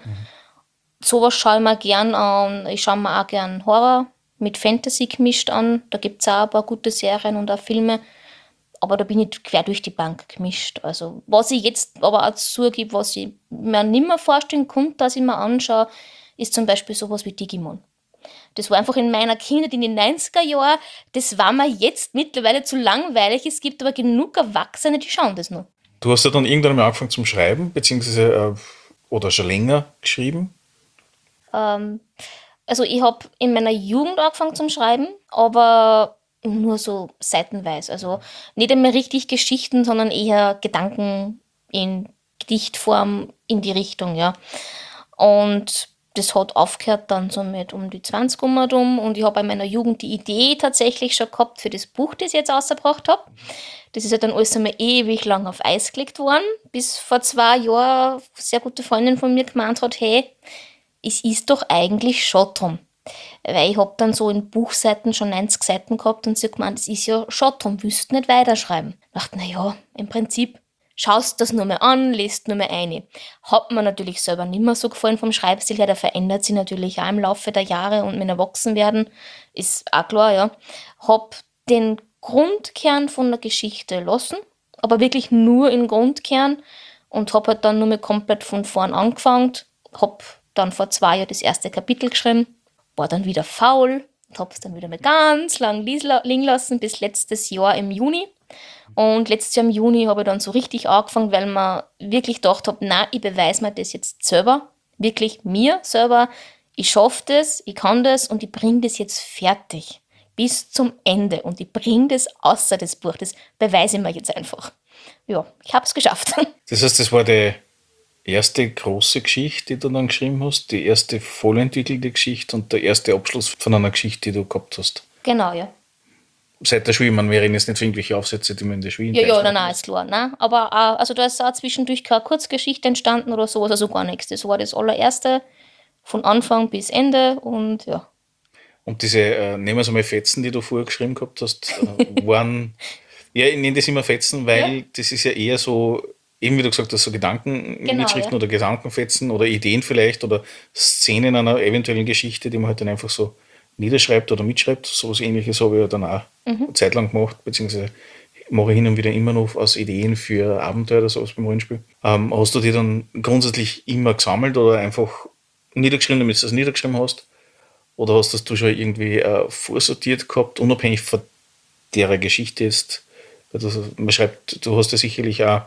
Sowas schaue ich mir gern an. Ich schaue mir auch gern Horror mit Fantasy gemischt an. Da gibt es auch ein paar gute Serien und auch Filme. Aber da bin ich quer durch die Bank gemischt. Also, was ich jetzt aber auch zugebe, was ich mir nicht mehr vorstellen konnte, dass ich mir anschaue, ist zum Beispiel sowas wie Digimon. Das war einfach in meiner Kindheit in den 90er Jahren, das war mir jetzt mittlerweile zu langweilig. Es gibt aber genug Erwachsene, die schauen das noch. Du hast ja dann irgendwann mal angefangen zum Schreiben, beziehungsweise oder schon länger geschrieben. Ähm, also ich habe in meiner Jugend angefangen zum Schreiben, aber nur so seitenweise. Also nicht einmal richtig Geschichten, sondern eher Gedanken in Gedichtform in die Richtung, ja. Und das hat aufgehört dann so mit um die 20 rum und ich habe in meiner Jugend die Idee tatsächlich schon gehabt für das Buch, das ich jetzt rausgebracht habe. Das ist ja dann alles einmal ewig lang auf Eis gelegt worden, bis vor 2 Jahren eine sehr gute Freundin von mir gemeint hat, hey, es ist doch eigentlich schon drum. Weil ich hab dann so in Buchseiten schon 90 Seiten gehabt und sie hat gemeint, es ist ja schon drum, willst du nicht weiterschreiben? Ich dachte, naja, im Prinzip schaust das nur mal an, lest nur mal ein. Hat mir natürlich selber nicht mehr so gefallen vom Schreibstil her, der verändert sich natürlich auch im Laufe der Jahre und mit dem Erwachsenwerden, ist auch klar, ja. Hab den Grundkern von der Geschichte lassen, aber wirklich nur im Grundkern und hab halt dann nur mal komplett von vorn angefangen, hab dann vor 2 Jahren das erste Kapitel geschrieben, war dann wieder faul und hab's dann wieder mal ganz lang liegen lassen bis letztes Jahr im Juni. Und letztes Jahr im Juni habe ich dann so richtig angefangen, weil man wirklich gedacht habe, nein, ich beweise mir das jetzt selber, wirklich mir selber. Ich schaffe das, ich kann das und ich bringe das jetzt fertig bis zum Ende und ich bringe das außer das Buch. Das beweise ich mir jetzt einfach. Ja, ich habe es geschafft. Das heißt, das war die erste große Geschichte, die du dann geschrieben hast, die erste vollentwickelte Geschichte und der erste Abschluss von einer Geschichte, die du gehabt hast. Genau, ja. seit der Schule, man wäre jetzt nicht für irgendwelche Aufsätze, die man in der Schule Ja, nein, ist klar. Nein. Aber auch, also da ist auch zwischendurch keine Kurzgeschichte entstanden oder sowas, also gar nichts. Das war das allererste von Anfang bis Ende und ja. Und diese, nehmen wir es einmal Fetzen, die du vorher geschrieben gehabt hast, waren, ja, ich nenne das immer Fetzen, weil Ja. das ist ja eher so, eben wie du gesagt hast, so Gedankenmitschriften Ja. oder Gedankenfetzen oder Ideen vielleicht oder Szenen einer eventuellen Geschichte, die man halt dann einfach so niederschreibt oder mitschreibt. So was Ähnliches habe ich ja dann auch eine Zeit lang gemacht, beziehungsweise mache ich hin und wieder immer noch aus Ideen für Abenteuer oder sowas beim Rollenspiel. Hast du die dann grundsätzlich immer gesammelt oder einfach niedergeschrieben, damit du das niedergeschrieben hast? Oder hast das du schon irgendwie vorsortiert gehabt, unabhängig von der Geschichte ist? Man schreibt, du hast ja sicherlich auch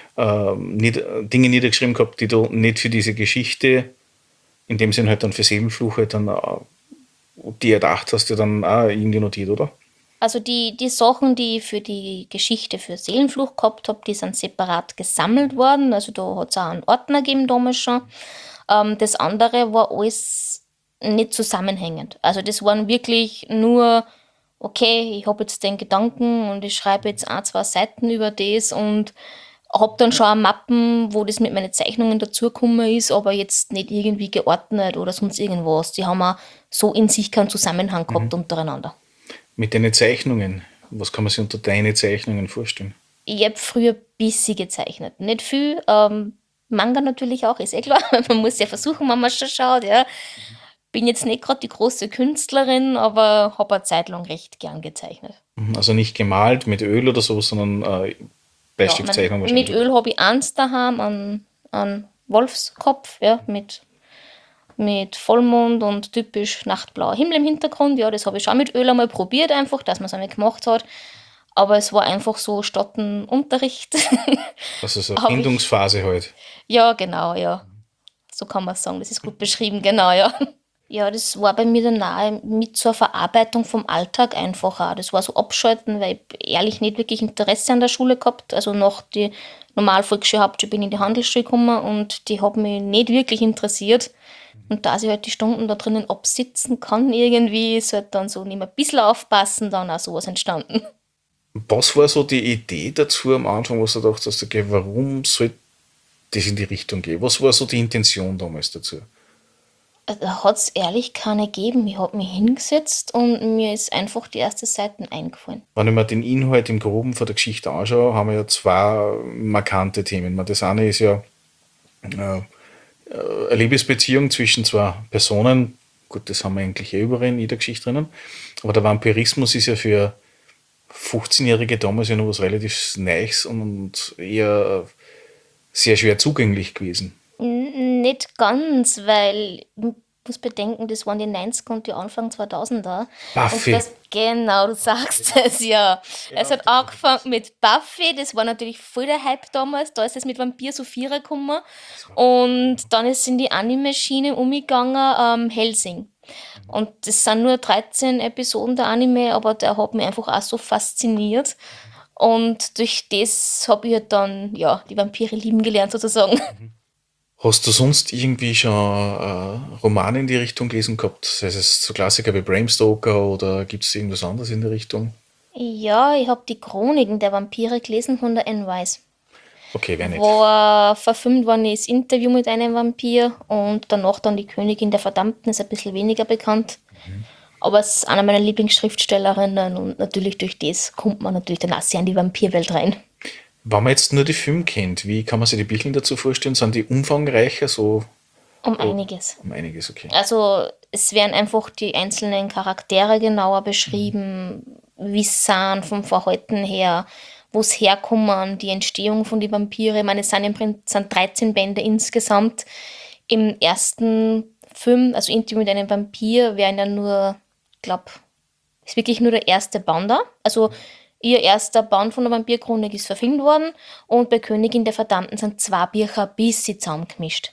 Dinge niedergeschrieben gehabt, die du nicht für diese Geschichte, in dem Sinn halt dann für Seelenfluch halt dann die erdacht hast, ja dann auch irgendwie notiert, oder? Also die Sachen, die ich für die Geschichte für Seelenfluch gehabt habe, die sind separat gesammelt worden. Also da hat es auch einen Ordner gegeben damals schon. Das andere war alles nicht zusammenhängend. Also das waren wirklich nur, okay, ich habe jetzt den Gedanken und ich schreibe jetzt ein, zwei Seiten über das und habe dann schon auch Mappen, wo das mit meinen Zeichnungen dazugekommen ist, aber jetzt nicht irgendwie geordnet oder sonst irgendwas. Die haben auch so in sich keinen Zusammenhang gehabt untereinander. Mit deinen Zeichnungen, was kann man sich unter deine Zeichnungen vorstellen? Ich habe früher ein bisschen gezeichnet. Nicht viel. Manga natürlich auch, ist eh klar. Man muss ja versuchen, wenn man schon schaut. Ja. Bin jetzt nicht gerade die große Künstlerin, aber habe eine Zeit lang recht gern gezeichnet. Also nicht gemalt mit Öl oder so, sondern Ja, Bleistiftzeichnung mit wahrscheinlich. Öl habe ich eins daheim, an Wolfskopf, ja, mit Vollmond und typisch nachtblauer Himmel im Hintergrund. Ja, das habe ich schon mit Öl einmal probiert, einfach, dass man es einmal gemacht hat. Aber es war einfach so statt dem Unterricht. Also so eine habe ich, Findungsphase halt. ja, genau, ja. So kann man sagen, das ist gut beschrieben, genau, ja. Ja, das war bei mir dann nahe mit zur Verarbeitung vom Alltag einfach auch. Das war so abschalten, weil ich ehrlich nicht wirklich Interesse an der Schule gehabt. Also nach die Normalvolksschule, Hauptschule bin ich in die Handelsschule gekommen und die hat mich nicht wirklich interessiert. Und da ich halt die Stunden da drinnen absitzen kann irgendwie, ist halt dann so nicht mehr ein bisschen aufpassen, dann auch sowas entstanden. Was war so die Idee dazu am Anfang, was du gedacht hast, okay, warum soll das in die Richtung gehen? Was war so die Intention damals dazu? Da hat es ehrlich keine gegeben. Ich habe mich hingesetzt und mir ist einfach die erste Seite eingefallen. Wenn ich mir den Inhalt im Groben von der Geschichte anschaue, haben wir ja zwei markante Themen. Das eine ist ja eine Liebesbeziehung zwischen zwei Personen. Gut, das haben wir eigentlich überall in jeder Geschichte drinnen. Aber der Vampirismus ist ja für 15-Jährige damals ja noch was relativ Neues und eher sehr schwer zugänglich gewesen. Nicht ganz, weil ich muss bedenken, das waren die 90er und die Anfang 2000er. Und Buffy. das, genau, du sagst es ja. Es hat angefangen mit Buffy, das war natürlich voll der Hype damals. Da ist es mit Vampir Sophia gekommen. Und dann ist es in die Anime-Schiene umgegangen, Hellsing. Und das sind nur 13 Episoden der Anime, aber der hat mich einfach auch so fasziniert. Und durch das habe ich halt dann, ja, die Vampire lieben gelernt sozusagen. Hast du sonst irgendwie schon Romane in die Richtung gelesen gehabt? Sei es so Klassiker wie Bram Stoker oder gibt es irgendwas anderes in der Richtung? Ja, ich habe die Chroniken der Vampire gelesen von der Anne Rice, Okay, wer nicht. wo verfilmt worden ist Interview mit einem Vampir und danach dann die Königin der Verdammten, ist ein bisschen weniger bekannt. Aber es ist einer meiner Lieblingsschriftstellerinnen und natürlich durch das kommt man natürlich dann auch sehr in die Vampirwelt rein. Wenn man jetzt nur die Filme kennt, wie kann man sich die Bücher dazu vorstellen? Sind die umfangreicher, so Um einiges. um einiges, okay. Also es werden einfach die einzelnen Charaktere genauer beschrieben, wie sie sind vom Verhalten her, wo es herkommen, die Entstehung von den Vampire. Ich meine, es sind im Prinzip sind 13 Bände insgesamt. Im ersten Film, also Interview mit einem Vampir, wären ja nur, ich glaube, ist wirklich nur der erste Band da. Also ihr erster Band von der Vampirchronik ist verfilmt worden und bei Königin der Verdammten sind 2 Bücher ein bisschen zusammengemischt.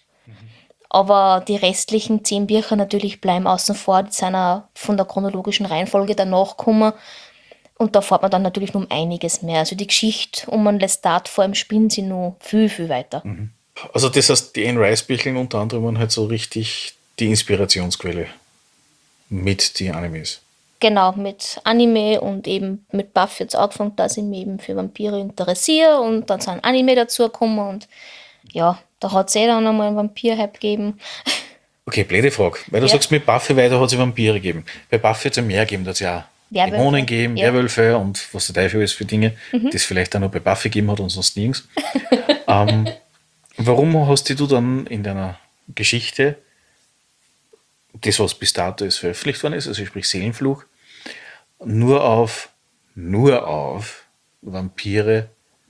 Aber die restlichen 10 Bücher natürlich bleiben außen vor, die sind auch von der chronologischen Reihenfolge danach gekommen. Und da fährt man dann natürlich noch um einiges mehr. Also die Geschichte um einen Lestat vor allem spielen sie noch viel, viel weiter. Also das heißt, die Anne Rice Bücher unter anderem waren halt so richtig die Inspirationsquelle mit den Animes. Genau, mit Anime und eben mit Buffy jetzt angefangen, dass ich mich eben für Vampire interessiere und dann sind Anime dazu gekommen und ja, da hat es dann einmal einen Vampir-Hype gegeben. Okay, blöde Frage. Weil du Ja, sagst, mit Buffy weiter hat es ja Vampire gegeben. Bei Buffy hat es ja mehr gegeben. Da hat es ja auch Dämonen Werwölfe, gegeben, ja. Werwölfe und was der Teufel ist für Dinge, die es vielleicht auch noch bei Buffy gegeben hat und sonst nirgends. Warum hast dich du dann in deiner Geschichte, das was bis dato ist veröffentlicht worden ist, also sprich Seelenfluch, nur auf, nur auf Vampire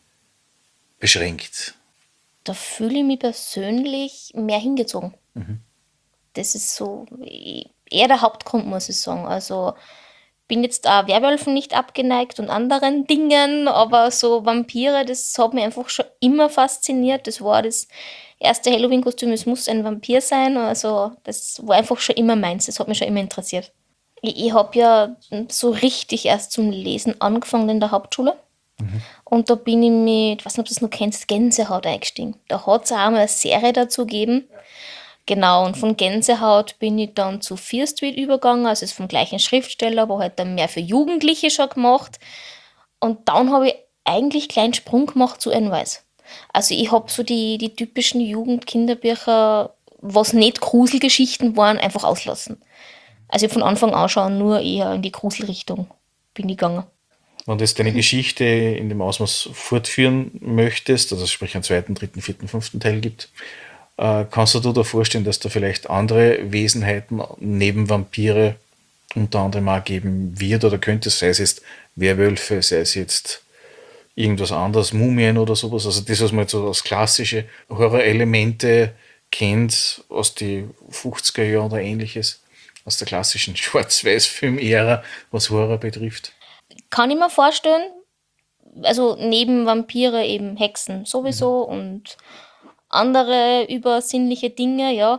beschränkt? Da fühle ich mich persönlich mehr hingezogen. Das ist so eher der Hauptgrund, muss ich sagen. Also bin jetzt auch Werwölfen nicht abgeneigt und anderen Dingen, aber so Vampire, das hat mich einfach schon immer fasziniert. Das war das erste Halloween-Kostüm, es muss ein Vampir sein. Also das war einfach schon immer meins, das hat mich schon immer interessiert. Ich habe ja so richtig erst zum Lesen angefangen in der Hauptschule. Und da bin ich mit, ich weiß nicht, ob du das noch kennst, Gänsehaut eingestiegen. Da hat es auch mal eine Serie dazu gegeben. Genau, und von Gänsehaut bin ich dann zu Fear Street übergegangen, also ist vom gleichen Schriftsteller, aber halt dann mehr für Jugendliche schon gemacht. Und dann habe ich eigentlich einen kleinen Sprung gemacht zu Anne Rice. Also ich habe so die typischen Jugend-Kinderbücher, was nicht Gruselgeschichten waren, einfach auslassen. Also ich habe von Anfang an schon nur eher in die Gruselrichtung bin ich gegangen. Wenn du jetzt deine Geschichte in dem Ausmaß fortführen möchtest, also sprich einen zweiten, dritten, vierten, fünften Teil gibt, kannst du dir da vorstellen, dass da vielleicht andere Wesenheiten neben Vampire unter anderem auch geben wird oder könnte es, sei es jetzt Werwölfe, sei es jetzt irgendwas anderes, Mumien oder sowas, also das, was man jetzt so als klassische Horrorelemente kennt aus die 50er Jahren oder ähnliches, aus der klassischen Schwarz-Weiß-Film-Ära, was Horror betrifft. Kann ich mir vorstellen, also neben Vampire eben Hexen sowieso und andere übersinnliche Dinge, ja.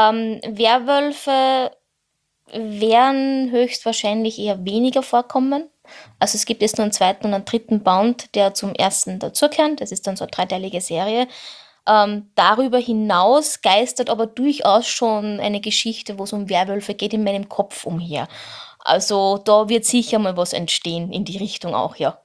Werwölfe werden höchstwahrscheinlich eher weniger vorkommen. Also es gibt jetzt nur einen zweiten und einen dritten Band, der zum ersten dazugehört. Das ist dann so eine dreiteilige Serie. Darüber hinaus geistert aber durchaus schon eine Geschichte, wo es um Werwölfe geht, in meinem Kopf umher. Also da wird sicher mal was entstehen in die Richtung auch, ja.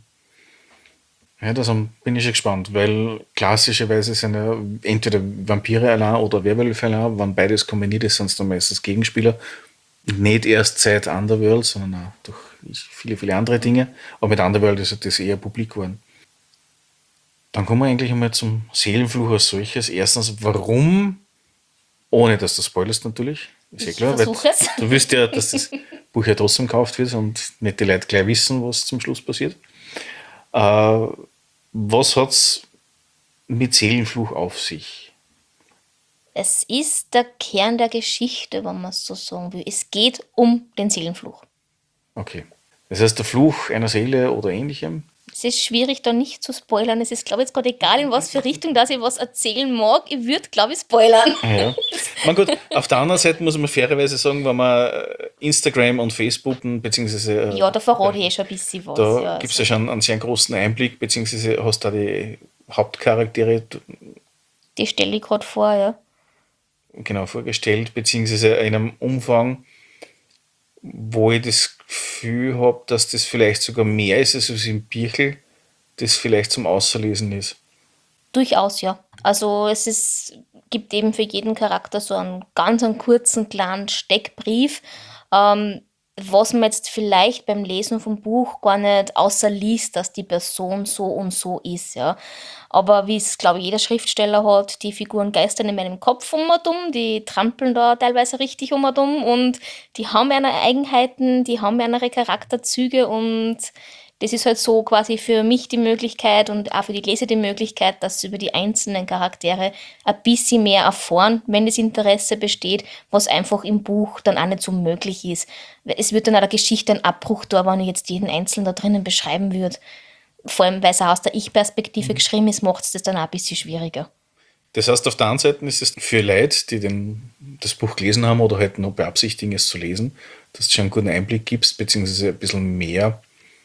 Ja, bin ich schon gespannt, weil klassischerweise sind ja entweder Vampire allein oder Werwölfe allein, wenn beides kombiniert ist, sind es dann meistens Gegenspieler. Nicht erst seit Underworld, sondern auch durch viele, viele andere Dinge. Aber mit Underworld ist das eher publik geworden. Dann kommen wir eigentlich einmal zum Seelenfluch als solches. Erstens, warum, ohne dass du spoilerst natürlich, ist Ich klar, weil versuche es. du willst ja, dass das Buch ja trotzdem gekauft wird und nicht die Leute gleich wissen, was zum Schluss passiert. Was hat es mit Seelenfluch auf sich? Es ist der Kern der Geschichte, wenn man es so sagen will. Es geht um den Seelenfluch. Okay. Das heißt, der Fluch einer Seele oder ähnlichem? Es ist schwierig, da nicht zu spoilern. Es ist, glaube ich, jetzt gerade egal, in was für Richtung, dass ich was erzählen mag. Ich würde, glaube ich, spoilern. Ja. Man gut, auf der anderen Seite muss man fairerweise sagen, wenn man Instagram und Facebook beziehungsweise Ja, da verrate ich schon ein bisschen was. da Ja, gibt es also. ja schon einen sehr großen Einblick, beziehungsweise hast da die Hauptcharaktere Die stelle ich gerade vor, ja. genau vorgestellt, beziehungsweise in einem Umfang, wo ich das Gefühl habe, dass das vielleicht sogar mehr ist als im Birchel, das vielleicht zum Außerlesen ist. Durchaus, ja. Also gibt eben für jeden Charakter so einen ganz einen kurzen, kleinen Steckbrief, was man jetzt vielleicht beim Lesen vom Buch gar nicht außerliest, dass die Person so und so ist, ja. Aber wie es, glaube ich, jeder Schriftsteller hat, die Figuren geistern in meinem Kopf um und um, die trampeln da teilweise richtig um und um und die haben ihre Eigenheiten, die haben ihre Charakterzüge und das ist halt so quasi für mich die Möglichkeit und auch für die Leser die Möglichkeit, dass sie über die einzelnen Charaktere ein bisschen mehr erfahren, wenn das Interesse besteht, was einfach im Buch dann auch nicht so möglich ist. Es wird dann auch der Geschichte ein Abbruch da, wenn ich jetzt jeden Einzelnen da drinnen beschreiben würde. Vor allem, weil es auch aus der Ich-Perspektive geschrieben ist, macht es das dann auch ein bisschen schwieriger. Das heißt, auf der einen Seite ist es für Leute, die das Buch gelesen haben oder halt noch beabsichtigen, es zu lesen, dass du schon einen guten Einblick gibst, beziehungsweise ein bisschen mehr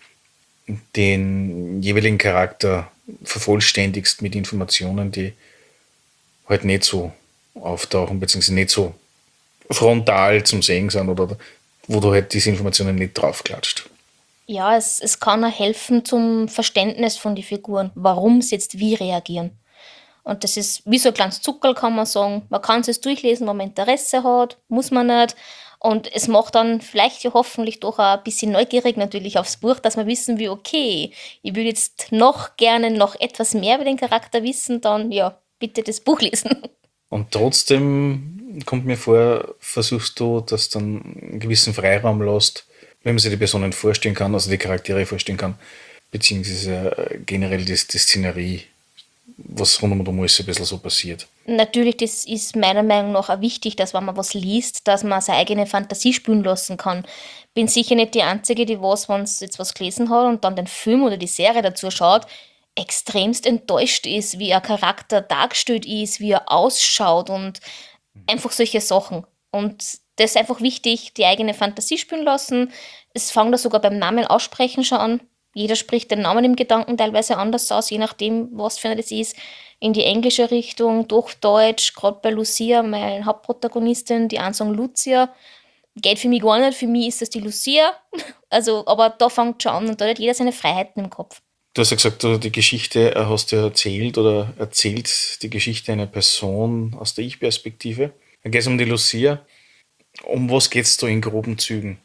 den jeweiligen Charakter vervollständigst mit Informationen, die halt nicht so auftauchen, beziehungsweise nicht so frontal zum Sehen sind oder wo du halt diese Informationen nicht draufklatscht. Ja, es kann auch helfen zum Verständnis von den Figuren, warum sie jetzt wie reagieren. Und das ist wie so ein kleines Zuckerl, kann man sagen. Man kann es durchlesen, wenn man Interesse hat, muss man nicht. Und es macht dann vielleicht ja hoffentlich doch auch ein bisschen neugierig natürlich aufs Buch, dass wir wissen wie, okay, ich will jetzt noch gerne noch etwas mehr über den Charakter wissen, dann ja, bitte das Buch lesen. Und trotzdem kommt mir vor, versuchst du, dass dann einen gewissen Freiraum lässt, wenn man sich die Personen vorstellen kann, also die Charaktere vorstellen kann, beziehungsweise generell die Szenerie, was rund um alles ein bisschen so passiert. Natürlich, das ist meiner Meinung nach auch wichtig, dass wenn man was liest, dass man seine eigene Fantasie spielen lassen kann. Bin sicher nicht die Einzige, die was, wenn sie jetzt was gelesen hat und dann den Film oder die Serie dazu schaut, extremst enttäuscht ist, wie ein Charakter dargestellt ist, wie er ausschaut und einfach solche Sachen. Und das ist einfach wichtig, die eigene Fantasie spielen lassen. Es fängt da sogar beim Namen aussprechen schon an. Jeder spricht den Namen im Gedanken teilweise anders aus, je nachdem, was für eine das ist. In die englische Richtung, durch Deutsch, gerade bei Lucia, meine Hauptprotagonistin, die einen sagen Lucia. Geht für mich gar nicht, für mich ist das die Lucia. Also, aber da fängt schon an und da hat jeder seine Freiheiten im Kopf. Du hast ja gesagt, die Geschichte hast du erzählt oder erzählt die Geschichte einer Person aus der Ich-Perspektive. Dann geht es um die Lucia. Um was geht es da in groben Zügen?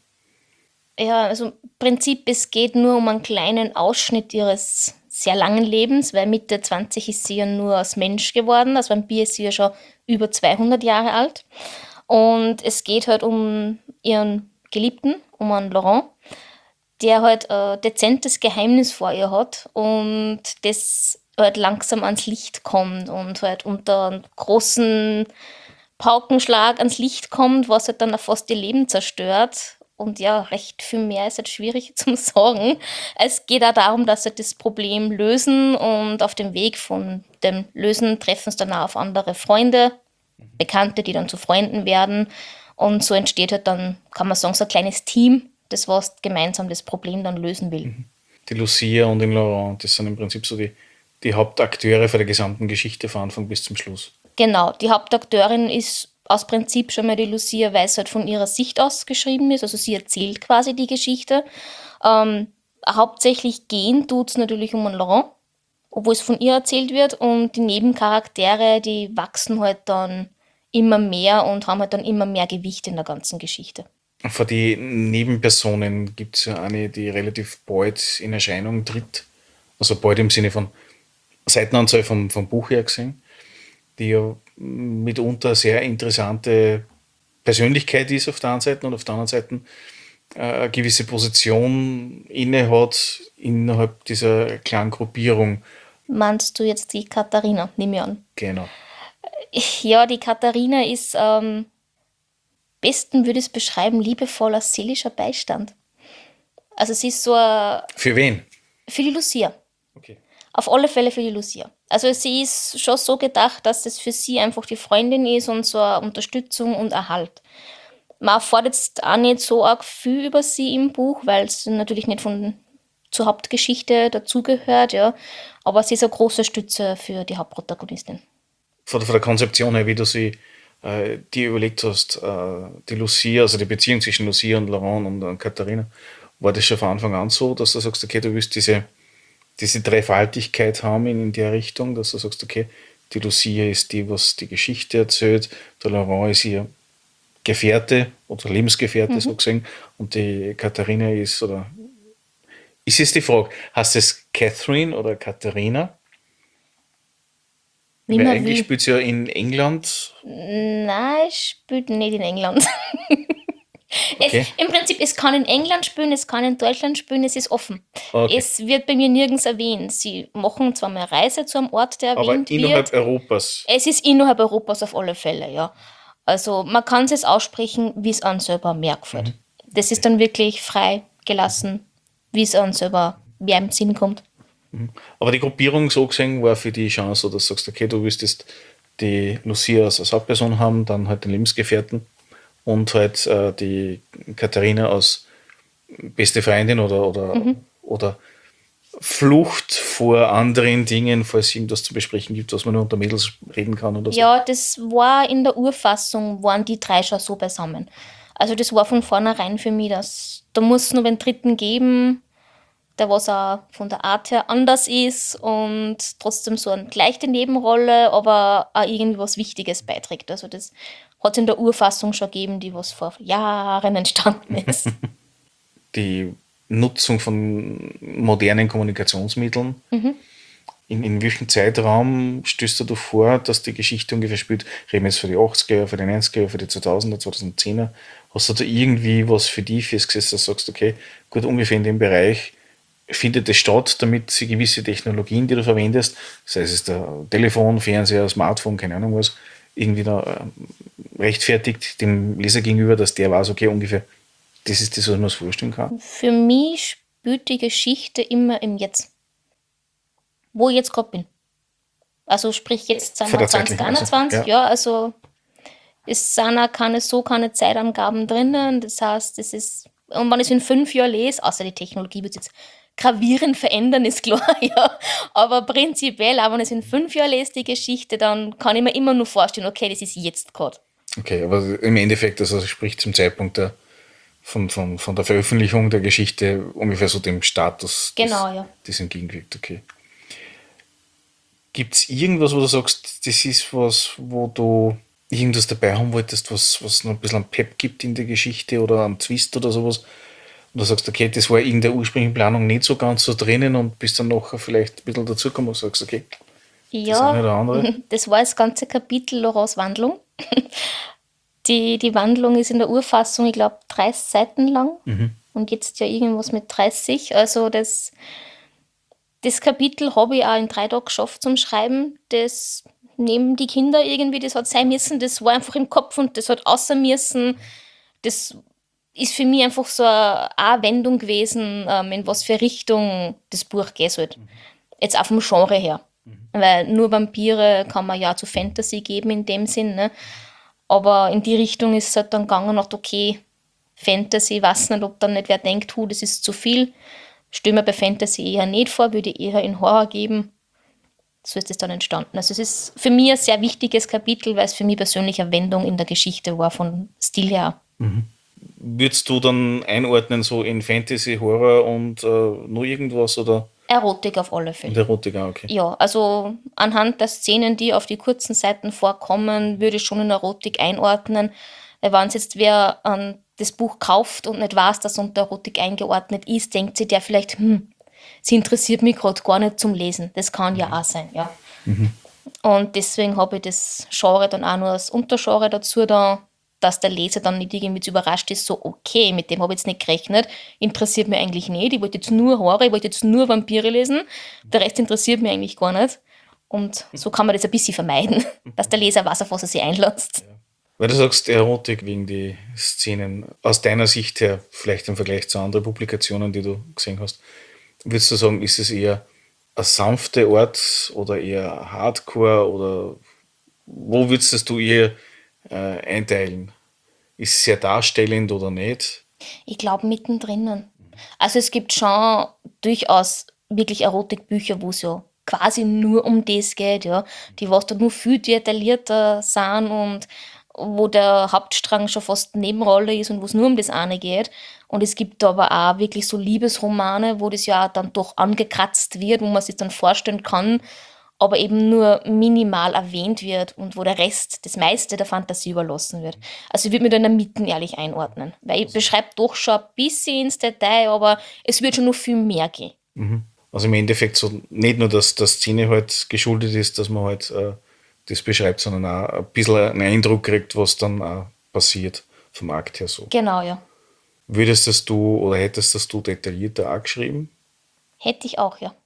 Ja, also im Prinzip, es geht nur um einen kleinen Ausschnitt ihres sehr langen Lebens, weil Mitte 20 ist sie ja nur als Mensch geworden, als Vampir ist sie ja schon über 200 Jahre alt. Und es geht halt um ihren Geliebten, um einen Laurent, der halt ein dezentes Geheimnis vor ihr hat und das halt langsam ans Licht kommt und halt unter einem großen Paukenschlag ans Licht kommt, was halt dann auch fast ihr Leben zerstört. Und ja, recht viel mehr ist halt schwierig zum Sagen. Es geht auch darum, dass sie das Problem lösen und auf dem Weg von dem Lösen treffen sie dann auch auf andere Freunde, Bekannte, die dann zu Freunden werden. Und so entsteht halt dann, kann man sagen, so ein kleines Team, das was gemeinsam das Problem dann lösen will. Die Lucia und den Laurent, das sind im Prinzip so die Hauptakteure für die gesamten Geschichte von Anfang bis zum Schluss. Genau, die Hauptakteurin ist aus Prinzip schon mal die Lucia, weil es halt von ihrer Sicht aus geschrieben ist. Also sie erzählt quasi die Geschichte. Hauptsächlich gehen tut es natürlich um einen Laurent, obwohl es von ihr erzählt wird. Und die Nebencharaktere, die wachsen halt dann immer mehr und haben halt dann immer mehr Gewicht in der ganzen Geschichte. Von den Nebenpersonen gibt es ja eine, die relativ bald in Erscheinung tritt. Also bald im Sinne von Seitenanzahl vom Buch her gesehen, die ja mitunter eine sehr interessante Persönlichkeit ist auf der einen Seite und auf der anderen Seite eine gewisse Position innehat innerhalb dieser kleinen Gruppierung. Meinst du jetzt die Katharina, nehme ich an? Genau. Ja, die Katharina ist, besten würde ich es beschreiben, liebevoller seelischer Beistand. Also sie ist so Für wen? für die Lucia. Okay. Auf alle Fälle für die Lucia. Also sie ist schon so gedacht, dass das für sie einfach die Freundin ist und so eine Unterstützung und Erhalt. Man erfährt jetzt auch nicht so arg viel über sie im Buch, weil es natürlich nicht zur Hauptgeschichte dazugehört, ja. Aber sie ist eine große Stütze für die Hauptprotagonistin. Von der Konzeption her, wie du sie dir überlegt hast, die Lucia, also die Beziehung zwischen Lucia und Laurent und Katharina, war das schon von Anfang an so, dass du sagst, okay, du willst diese Dreifaltigkeit haben in der Richtung, dass du sagst, okay, die Lucia ist die, was die Geschichte erzählt, der Laurent ist ihr Gefährte oder Lebensgefährte so gesehen und die Katharina ist, oder ist jetzt die Frage, heißt es Catherine oder Katharina? Wie Weil man eigentlich will. spielt sie ja in England. Nein, es spielt nicht in England. Okay. Im Prinzip, es kann in England spielen, es kann in Deutschland spielen, es ist offen. Okay. Es wird bei mir nirgends erwähnt. Sie machen zwar mal eine Reise zu einem Ort, der Aber erwähnt innerhalb wird. Europas. Es ist innerhalb Europas auf alle Fälle, ja. Also man kann es aussprechen, wie es einem selber mehr gefällt. Das ist dann wirklich frei gelassen, wie es einem selber mehr im Sinn kommt. Aber die Gruppierung so gesehen war für die schon so, dass du sagst, okay, du willst jetzt die Lucia als Hauptperson haben, dann halt den Lebensgefährten und halt die Katharina als beste Freundin oder Flucht vor anderen Dingen, falls es irgendwas zu besprechen gibt, was man nur unter Mädels reden kann oder so. Ja, das war in der Urfassung, waren die drei schon so beisammen. Also das war von vornherein für mich, dass da muss es nur einen Dritten geben, der was auch von der Art her anders ist und trotzdem so eine leichte Nebenrolle, aber auch irgendwie was Wichtiges beiträgt. Also das hat es in der Urfassung schon gegeben, die was vor Jahren entstanden ist. Die Nutzung von modernen Kommunikationsmitteln. In welchem Zeitraum stößt du vor, dass die Geschichte ungefähr spielt? Reden wir jetzt für die 80er, für die 90er, für die 2000er, 2010er. Hast du da irgendwie was für dich festgesetzt, dass du sagst, okay, gut, ungefähr in dem Bereich findet es statt, damit sie gewisse Technologien, die du verwendest, sei es der Telefon, Fernseher, Smartphone, keine Ahnung was, irgendwie da rechtfertigt dem Leser gegenüber, dass der weiß, okay, ungefähr, das ist das, was man sich vorstellen kann. Für mich spielt die Geschichte immer im Jetzt. Wo ich jetzt gerade bin. Also sprich, jetzt sind Von wir der zeitlichen, 2021, also, ja, also es sind auch keine Zeitangaben drinnen. Das heißt, es ist, und wenn ich es in 5 Jahren lese, außer die Technologie wird jetzt gravierend verändern, ist klar, ja. Aber prinzipiell, auch wenn ich es in 5 Jahren lese, die Geschichte, dann kann ich mir immer nur vorstellen, okay, das ist jetzt gerade. Okay, aber im Endeffekt, also sprich zum Zeitpunkt von der Veröffentlichung der Geschichte ungefähr so dem Status Genau, ja. das entgegengewirkt, okay. Gibt es irgendwas, wo du sagst, das ist was, wo du irgendwas dabei haben wolltest, was noch ein bisschen einen Pep gibt in der Geschichte oder einen Twist oder sowas? Und du sagst, okay, das war in der ursprünglichen Planung nicht so ganz so drinnen und bist dann nachher vielleicht ein bisschen dazugekommen und sagst, okay, das eine oder andere. Das war das ganze Kapitel Laurents Wandlung. Die Wandlung ist in der Urfassung, ich glaube, 30 Seiten lang und jetzt ja irgendwas mit 30. Also das Kapitel habe ich auch in 3 Tagen geschafft zum Schreiben. Das neben die Kinder irgendwie, das hat sein müssen, das war einfach im Kopf und das hat außer müssen. Das ist für mich einfach so eine Wendung gewesen, in was für Richtung das Buch gehen sollte. Jetzt auch vom Genre her. Weil nur Vampire kann man ja zu Fantasy geben in dem Sinn, ne? Aber in die Richtung ist es halt dann gegangen und dachte, okay, Fantasy, ich weiß nicht, ob dann nicht wer denkt, das ist zu viel. Stelle mir bei Fantasy eher nicht vor, würde eher in Horror geben. So ist es dann entstanden. Also es ist für mich ein sehr wichtiges Kapitel, weil es für mich persönlich eine Wendung in der Geschichte war, von Stil her. Würdest du dann einordnen so in Fantasy, Horror und nur irgendwas oder Erotik auf alle in Fälle. der Erotik auch, okay. Ja, also anhand der Szenen, die auf die kurzen Seiten vorkommen, würde ich schon in Erotik einordnen. Weil wenn es jetzt wer das Buch kauft und nicht weiß, dass unter Erotik eingeordnet ist, denkt sich der vielleicht, sie interessiert mich gerade gar nicht zum Lesen. Das kann ja auch sein, ja. Und deswegen habe ich das Genre dann auch nur als Untergenre dazu da, dass der Leser dann nicht irgendwie überrascht ist, so okay, mit dem habe ich jetzt nicht gerechnet, interessiert mich eigentlich nicht, ich wollte jetzt nur Horror, ich wollte jetzt nur Vampire lesen, der Rest interessiert mich eigentlich gar nicht. Und so kann man das ein bisschen vermeiden, dass der Leser weiß, auf was er sich einlässt. Weil du sagst Erotik wegen die Szenen, aus deiner Sicht her, vielleicht im Vergleich zu anderen Publikationen, die du gesehen hast, würdest du sagen, ist es eher eine sanfte Art oder eher Hardcore oder wo würdest du eher einteilen? Ist es sehr darstellend oder nicht? Ich glaube mittendrin. Also es gibt schon durchaus wirklich Erotikbücher, wo es ja quasi nur um das geht, ja, die was da nur viel detaillierter sind und wo der Hauptstrang schon fast Nebenrolle ist und wo es nur um das eine geht. Und es gibt aber auch wirklich so Liebesromane, wo das ja dann doch angekratzt wird, wo man sich dann vorstellen kann, aber eben nur minimal erwähnt wird und wo der Rest, das meiste der Fantasie überlassen wird. Also ich würde mich da in der Mitte ehrlich einordnen, weil ich beschreibe doch schon ein bisschen ins Detail, aber es wird schon noch viel mehr gehen. Also im Endeffekt so nicht nur, dass der Szene halt geschuldet ist, dass man halt das beschreibt, sondern auch ein bisschen einen Eindruck kriegt, was dann auch passiert vom Akt her so. Genau, ja. Würdest das du oder hättest das du detaillierter auch geschrieben? Hätte ich auch, ja.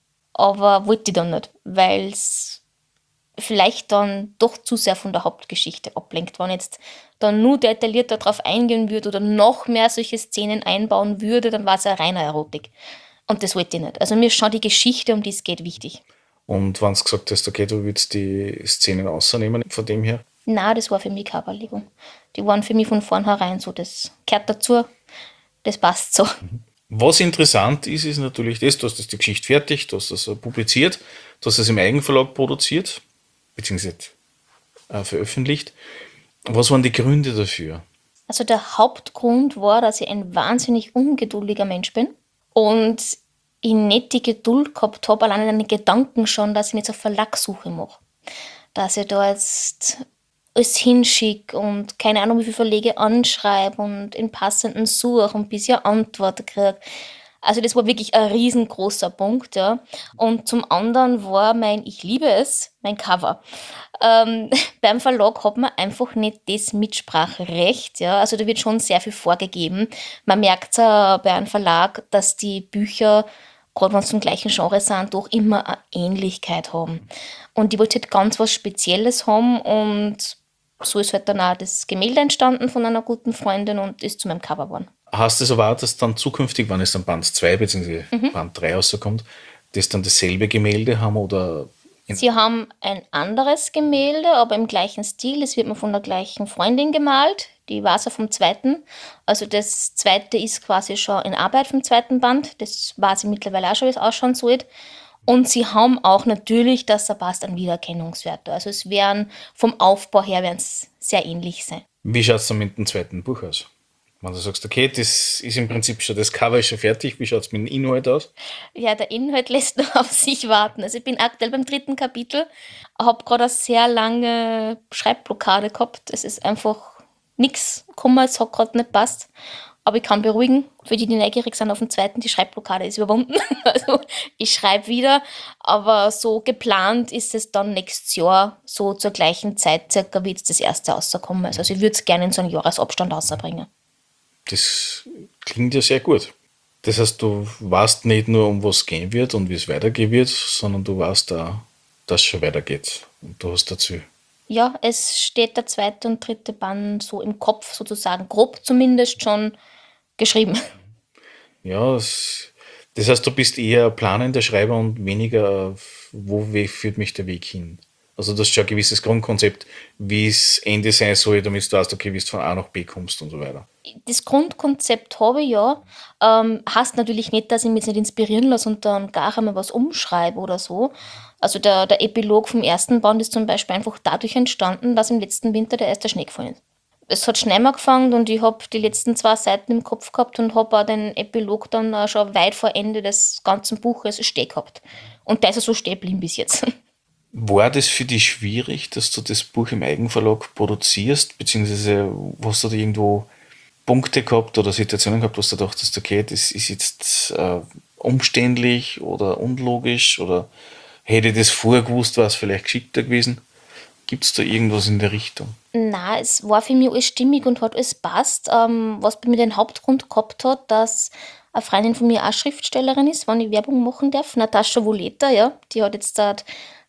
Aber wollte ich dann nicht, weil es vielleicht dann doch zu sehr von der Hauptgeschichte ablenkt. Wenn jetzt dann nur detaillierter darauf eingehen würde oder noch mehr solche Szenen einbauen würde, dann war es eine reine Erotik. Und das wollte ich nicht. Also mir ist schon die Geschichte, um die es geht, wichtig. Und wenn du gesagt hast, okay, du würdest die Szenen rausnehmen von dem her? Na, das war für mich keine Überlegung. Die waren für mich von vornherein so, das gehört dazu, das passt so. Was interessant ist, ist natürlich das, du hast das die Geschichte fertig, du hast das publiziert, du hast das im Eigenverlag produziert, beziehungsweise veröffentlicht. Was waren die Gründe dafür? Also der Hauptgrund war, dass ich ein wahnsinnig ungeduldiger Mensch bin und ich nicht die Geduld gehabt habe, alleine an den Gedanken schon, dass ich jetzt eine Verlagssuche mache. Dass ich da jetzt alles hinschicke und keine Ahnung, wie viele Verlege anschreibe und in passenden suche und bis ich eine Antwort kriege. Also das war wirklich ein riesengroßer Punkt, ja. Und zum anderen war ich liebe es, mein Cover. Beim Verlag hat man einfach nicht das Mitspracherecht, ja. Also da wird schon sehr viel vorgegeben. Man merkt ja bei einem Verlag, dass die Bücher, gerade wenn sie zum gleichen Genre sind, doch immer eine Ähnlichkeit haben. Und ich wollte halt ganz was Spezielles haben und so ist halt dann auch das Gemälde entstanden von einer guten Freundin und ist zu meinem Cover geworden. Hast du es erwartet, dass dann zukünftig, wenn es dann Band 2 bzw. Band 3 rauskommt, das dann dasselbe Gemälde haben oder Sie haben ein anderes Gemälde, aber im gleichen Stil. Es wird mir von der gleichen Freundin gemalt. Die war vom zweiten. Also das zweite ist quasi schon in Arbeit vom zweiten Band. Das weiß ich mittlerweile auch schon, wie es ausschauen soll. Und sie haben auch natürlich, dass er passt, einen Wiedererkennungswert. Also es werden vom Aufbau her werden es sehr ähnlich sein. wie schaut es dann mit dem zweiten Buch aus? Wenn du sagst, okay, das ist im Prinzip schon, das Cover ist schon fertig, wie schaut es mit dem Inhalt aus? Ja, der Inhalt lässt noch auf sich warten. Also ich bin aktuell beim 3. Kapitel, habe gerade eine sehr lange Schreibblockade gehabt. Es ist einfach nichts gekommen, es hat gerade nicht passt. Aber ich kann beruhigen, für die neugierig sind auf den 2., die Schreibblockade ist überwunden. Also ich schreibe wieder, aber so geplant ist es dann nächstes Jahr, so zur gleichen Zeit circa, wie jetzt das erste rauskommen ist. Also ich würde es gerne in so einen Jahresabstand rausbringen. Das klingt ja sehr gut. Das heißt, du weißt nicht nur, um was es gehen wird und wie es weitergehen wird, sondern du weißt auch, dass es schon weitergeht. Und du hast dazu. Ja, es steht der 2. und 3. Band so im Kopf sozusagen, grob zumindest schon geschrieben. Ja, das heißt, du bist eher planender Schreiber und weniger, führt mich der Weg hin. Also du hast schon ein gewisses Grundkonzept, wie es Ende sein soll, damit du weißt, okay, wie du von A nach B kommst und so weiter. Das Grundkonzept habe ich ja. Heißt natürlich nicht, dass ich mich jetzt nicht inspirieren lasse und dann gar einmal was umschreibe oder so. Also der Epilog vom 1. Band ist zum Beispiel einfach dadurch entstanden, dass im letzten Winter der erste Schnee gefallen ist. Es hat Schnee angefangen und ich habe die letzten 2 Seiten im Kopf gehabt und habe auch den Epilog dann auch schon weit vor Ende des ganzen Buches stehen gehabt. Und da ist er so stehen geblieben bis jetzt. War das für dich schwierig, dass du das Buch im Eigenverlag produzierst, beziehungsweise hast du da irgendwo Punkte gehabt oder Situationen gehabt, wo du dachtest, okay, das ist jetzt umständlich oder unlogisch oder hätte ich das vorher gewusst, war es vielleicht geschickter gewesen? Gibt es da irgendwas in der Richtung? Na, es war für mich alles stimmig und hat alles passt. Was bei mir den Hauptgrund gehabt hat, dass eine Freundin von mir auch Schriftstellerin ist, wenn ich Werbung machen darf, Natascha Woleta, ja. Die hat jetzt dort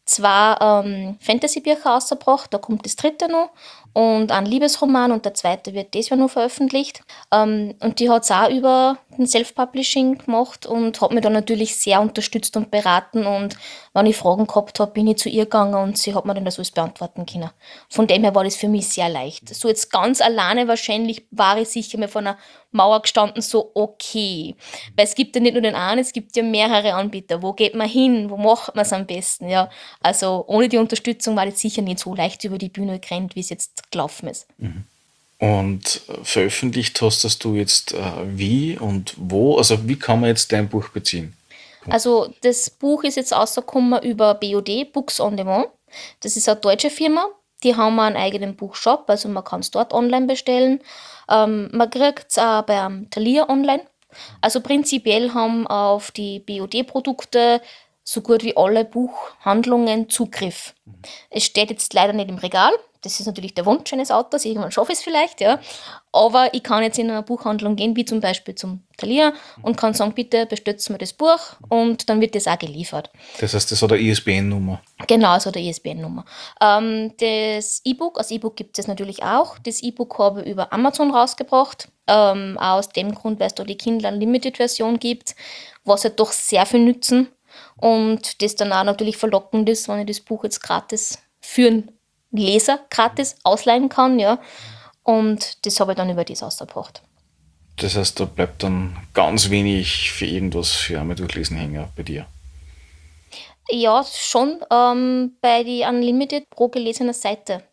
2 Fantasy-Bücher rausgebracht, da kommt das 3. noch und ein Liebesroman und der 2. wird dieses Jahr noch veröffentlicht. Und die hat es auch über den Self-Publishing gemacht und hat mich dann natürlich sehr unterstützt und beraten und wenn ich Fragen gehabt habe, bin ich zu ihr gegangen und sie hat mir dann das alles beantworten können. Von dem her war das für mich sehr leicht. So jetzt ganz alleine wahrscheinlich war ich sicher mal vor einer Mauer gestanden, so okay. Weil es gibt ja nicht nur den einen, es gibt ja mehrere Anbieter. Wo geht man hin? Wo macht man es am besten? Ja, also ohne die Unterstützung war das sicher nicht so leicht über die Bühne gerannt, wie es jetzt gelaufen ist. Und veröffentlicht hast du jetzt wie und wo? Also wie kann man jetzt dein Buch beziehen? Also das Buch ist jetzt rausgekommen über BOD, Books on Demand. Das ist eine deutsche Firma. Die haben einen eigenen Buchshop, also man kann es dort online bestellen. Man kriegt es auch beim Thalia online. Also prinzipiell haben auf die BOD-Produkte so gut wie alle Buchhandlungen Zugriff. Es steht jetzt leider nicht im Regal. Das ist natürlich der Wunsch eines Autors. Irgendwann schaffe ich es vielleicht, ja. Aber ich kann jetzt in eine Buchhandlung gehen, wie zum Beispiel zum Thalia, und kann sagen, bitte bestellt mir das Buch und dann wird das auch geliefert. Das heißt, das hat eine ISBN-Nummer. Genau, so der ISBN-Nummer. Das E-Book, als E-Book gibt es natürlich auch. Das E-Book habe ich über Amazon rausgebracht. Auch aus dem Grund, weil es da die Kindle Unlimited-Version gibt, was halt doch sehr viel nützen. Und das dann auch natürlich verlockend ist, wenn ich das Buch jetzt gratis für einen Leser gratis ausleihen kann, ja. Und das habe ich dann über das ausgebracht. Das heißt, da bleibt dann ganz wenig für irgendwas für einmal durchlesen hängen bei dir. Ja, schon bei die Unlimited pro gelesener Seite.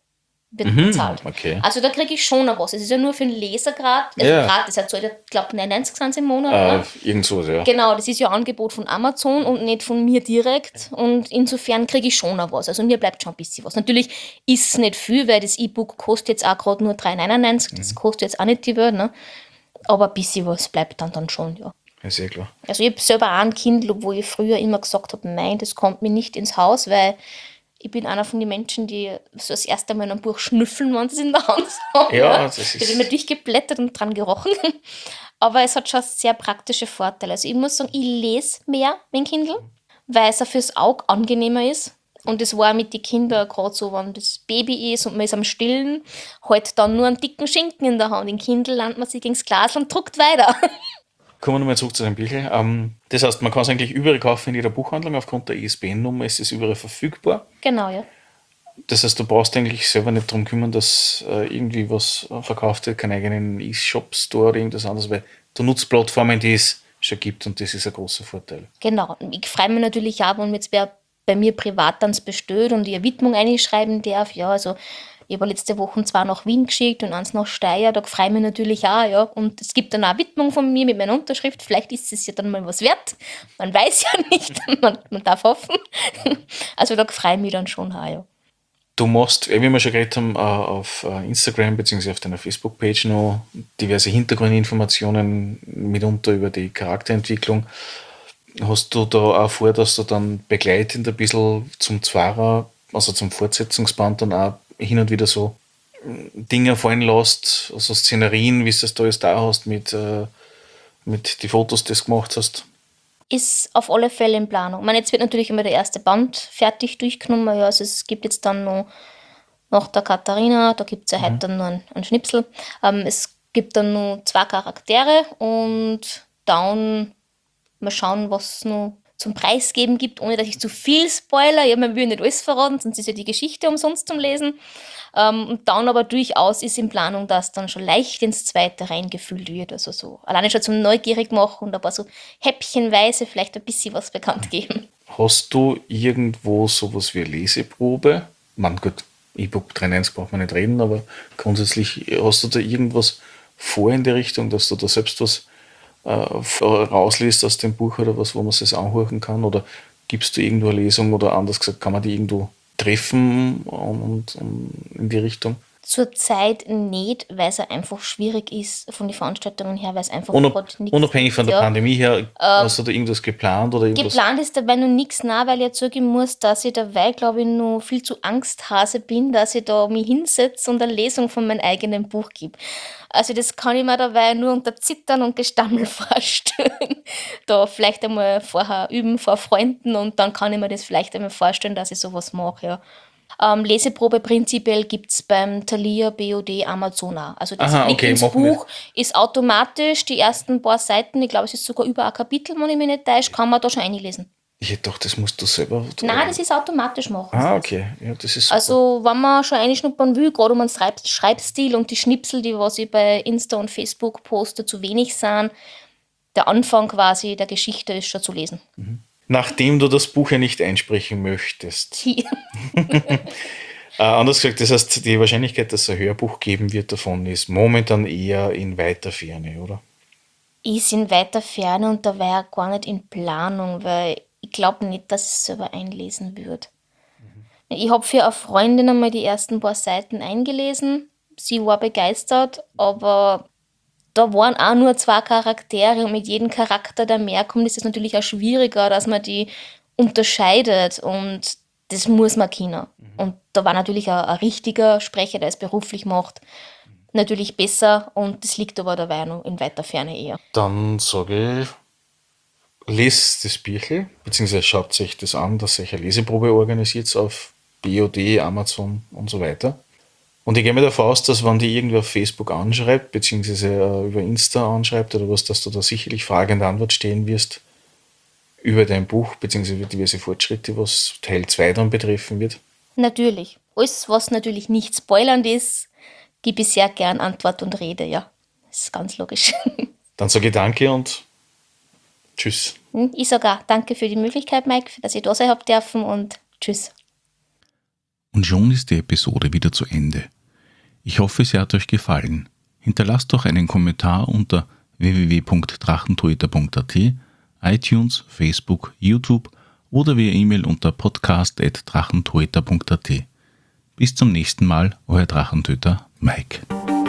wird bezahlt. Okay. Also da kriege ich schon noch was. Es ist ja nur für den Leser gratis. Also Ja. gratis, er zahlt, ich glaube, 99 Cent im Monat. Oder? Irgend sowas, ja. Genau, das ist ja ein Angebot von Amazon und nicht von mir direkt. Und insofern kriege ich schon noch was. Also mir bleibt schon ein bisschen was. Natürlich ist es nicht viel, weil das E-Book kostet jetzt auch gerade nur 3,99. Das kostet jetzt auch nicht die Welt. Ne? Aber ein bisschen was bleibt dann schon, ja. Ja, sehr klar. Also ich habe selber auch ein Kindle, wo ich früher immer gesagt habe, nein, das kommt mir nicht ins Haus, weil ich bin einer von den Menschen, die so das erste Mal ein Buch schnüffeln, wenn sie es in der Hand haben. Ja, das Ich habe ist. immer durchgeblättert und dran gerochen. Aber es hat schon sehr praktische Vorteile. Also ich muss sagen, ich lese mehr mit dem Kindle, weil es auch fürs Auge angenehmer ist. Und das war mit den Kindern gerade so, wenn das Baby ist und man ist am Stillen, halt dann nur einen dicken Schinken in der Hand. In Kindle landet man sich gegen das Glas und druckt weiter. Kommen wir nochmal zurück zu dem Büchel. Das heißt, man kann es eigentlich überall kaufen in jeder Buchhandlung. Aufgrund der ISBN-Nummer ist es überall verfügbar. Genau, ja. Das heißt, du brauchst eigentlich selber nicht darum kümmern, dass irgendwie was verkauft wird, keinen eigenen E-Shop-Store oder irgendwas anderes, weil du nutzt Plattformen, die es schon gibt und das ist ein großer Vorteil. Genau. Und ich freue mich natürlich auch, wenn jetzt wer bei mir privat dann bestellt und ich eine Widmung einschreiben darf. Ja, also ich habe letzte Woche 2 nach Wien geschickt und 1 nach Steyr. Da freue ich mich natürlich auch. Ja. Und es gibt dann auch eine Widmung von mir mit meiner Unterschrift. Vielleicht ist es ja dann mal was wert. Man weiß ja nicht. Man darf hoffen. Also da freue ich mich dann schon auch, ja. Du machst, wie wir schon geredet haben, auf Instagram bzw. auf deiner Facebook-Page noch diverse Hintergrundinformationen, mitunter über die Charakterentwicklung. Hast du da auch vor, dass du dann begleitend ein bisschen zum Zwarer, also zum Fortsetzungsband, dann auch hin und wieder so Dinge fallen lässt, also Szenerien, wie du das da jetzt da hast, mit die Fotos, die du gemacht hast? Ist auf alle Fälle in Planung. Ich meine, jetzt wird natürlich immer der erste Band fertig durchgenommen. Ja, also es gibt jetzt dann noch nach der Katharina, da gibt es ja heute dann noch einen Schnipsel. Es gibt dann noch 2 Charaktere und dann mal schauen, was es noch zum Preisgeben gibt, ohne dass ich zu viel spoiler. Ja, man will nicht alles verraten, sonst ist ja die Geschichte umsonst zum Lesen. Und dann aber durchaus ist in Planung, dass dann schon leicht ins zweite reingefüllt wird. Also so alleine schon zum neugierig machen und aber so häppchenweise vielleicht ein bisschen was bekannt geben. Hast du irgendwo sowas wie eine Leseprobe? Man, gut, E-Book 3.1 braucht man nicht reden, aber grundsätzlich hast du da irgendwas vor in der Richtung, dass du da selbst was rausliest aus dem Buch oder was, wo man es anhören kann? Oder gibst du irgendwo eine Lesung oder anders gesagt, kann man die irgendwo treffen und in die Richtung? Zurzeit nicht, weil es einfach schwierig ist von den Veranstaltungen her, weil es einfach gerade nichts Unabhängig von der Pandemie her, hast du da irgendwas geplant oder irgendwas? Geplant ist dabei noch nichts nach, weil ich jetzt sagen muss, dass ich dabei, glaube ich, noch viel zu Angsthase bin, dass ich da mich hinsetze und eine Lesung von meinem eigenen Buch gebe. Also das kann ich mir dabei nur unter Zittern und Gestammel vorstellen. Da vielleicht einmal vorher üben vor Freunden und dann kann ich mir das vielleicht einmal vorstellen, dass ich sowas mache, ja. Leseprobe prinzipiell gibt es beim Thalia, BOD, Amazon auch. Also das Blick ins Buch ist automatisch, die ersten paar Seiten, ich glaube, es ist sogar über ein Kapitel, wenn ich mich nicht täusche, kann man da schon einlesen. Ich hätte gedacht, das musst du selber... Nein, das ist automatisch machen. Okay. Ja, das ist super. Also, wenn man schon einschnuppern will, gerade um einen Schreibstil und die Schnipsel, die was ich bei Insta und Facebook poste, zu wenig sind, der Anfang quasi der Geschichte ist schon zu lesen. Nachdem du das Buch ja nicht einsprechen möchtest. Anders gesagt, das heißt, die Wahrscheinlichkeit, dass es ein Hörbuch geben wird davon, ist momentan eher in weiter Ferne, oder? Ist in weiter Ferne und da wäre gar nicht in Planung, weil ich glaube nicht, dass ich es selber einlesen würde. Ich habe für eine Freundin einmal die ersten paar Seiten eingelesen. Sie war begeistert, aber da waren auch nur 2 Charaktere und mit jedem Charakter, der mehr kommt, ist es natürlich auch schwieriger, dass man die unterscheidet und das muss man können. Und da war natürlich ein richtiger Sprecher, der es beruflich macht, natürlich besser und das liegt aber dabei noch in weiter Ferne eher. Dann sage ich, lest das Büchel, beziehungsweise schaut euch das an, dass ihr eine Leseprobe organisiert auf BOD, Amazon und so weiter. Und ich gehe mir davon aus, dass wenn die irgendwer auf Facebook anschreibt, beziehungsweise über Insta anschreibt oder was, dass du da sicherlich fragende Antwort stehen wirst über dein Buch, beziehungsweise über diverse Fortschritte, was Teil 2 dann betreffen wird. Natürlich. Alles, was natürlich nicht spoilernd ist, gebe ich sehr gern Antwort und Rede, ja. Das ist ganz logisch. Dann sage ich danke und tschüss. Ich sage auch danke für die Möglichkeit, Mike, dass ich da sein habe dürfen und tschüss. Und schon ist die Episode wieder zu Ende. Ich hoffe, sie hat euch gefallen. Hinterlasst doch einen Kommentar unter www.drachentöter.at, iTunes, Facebook, YouTube oder via E-Mail unter podcast@drachentöter.at. Bis zum nächsten Mal, euer Drachentöter Mike.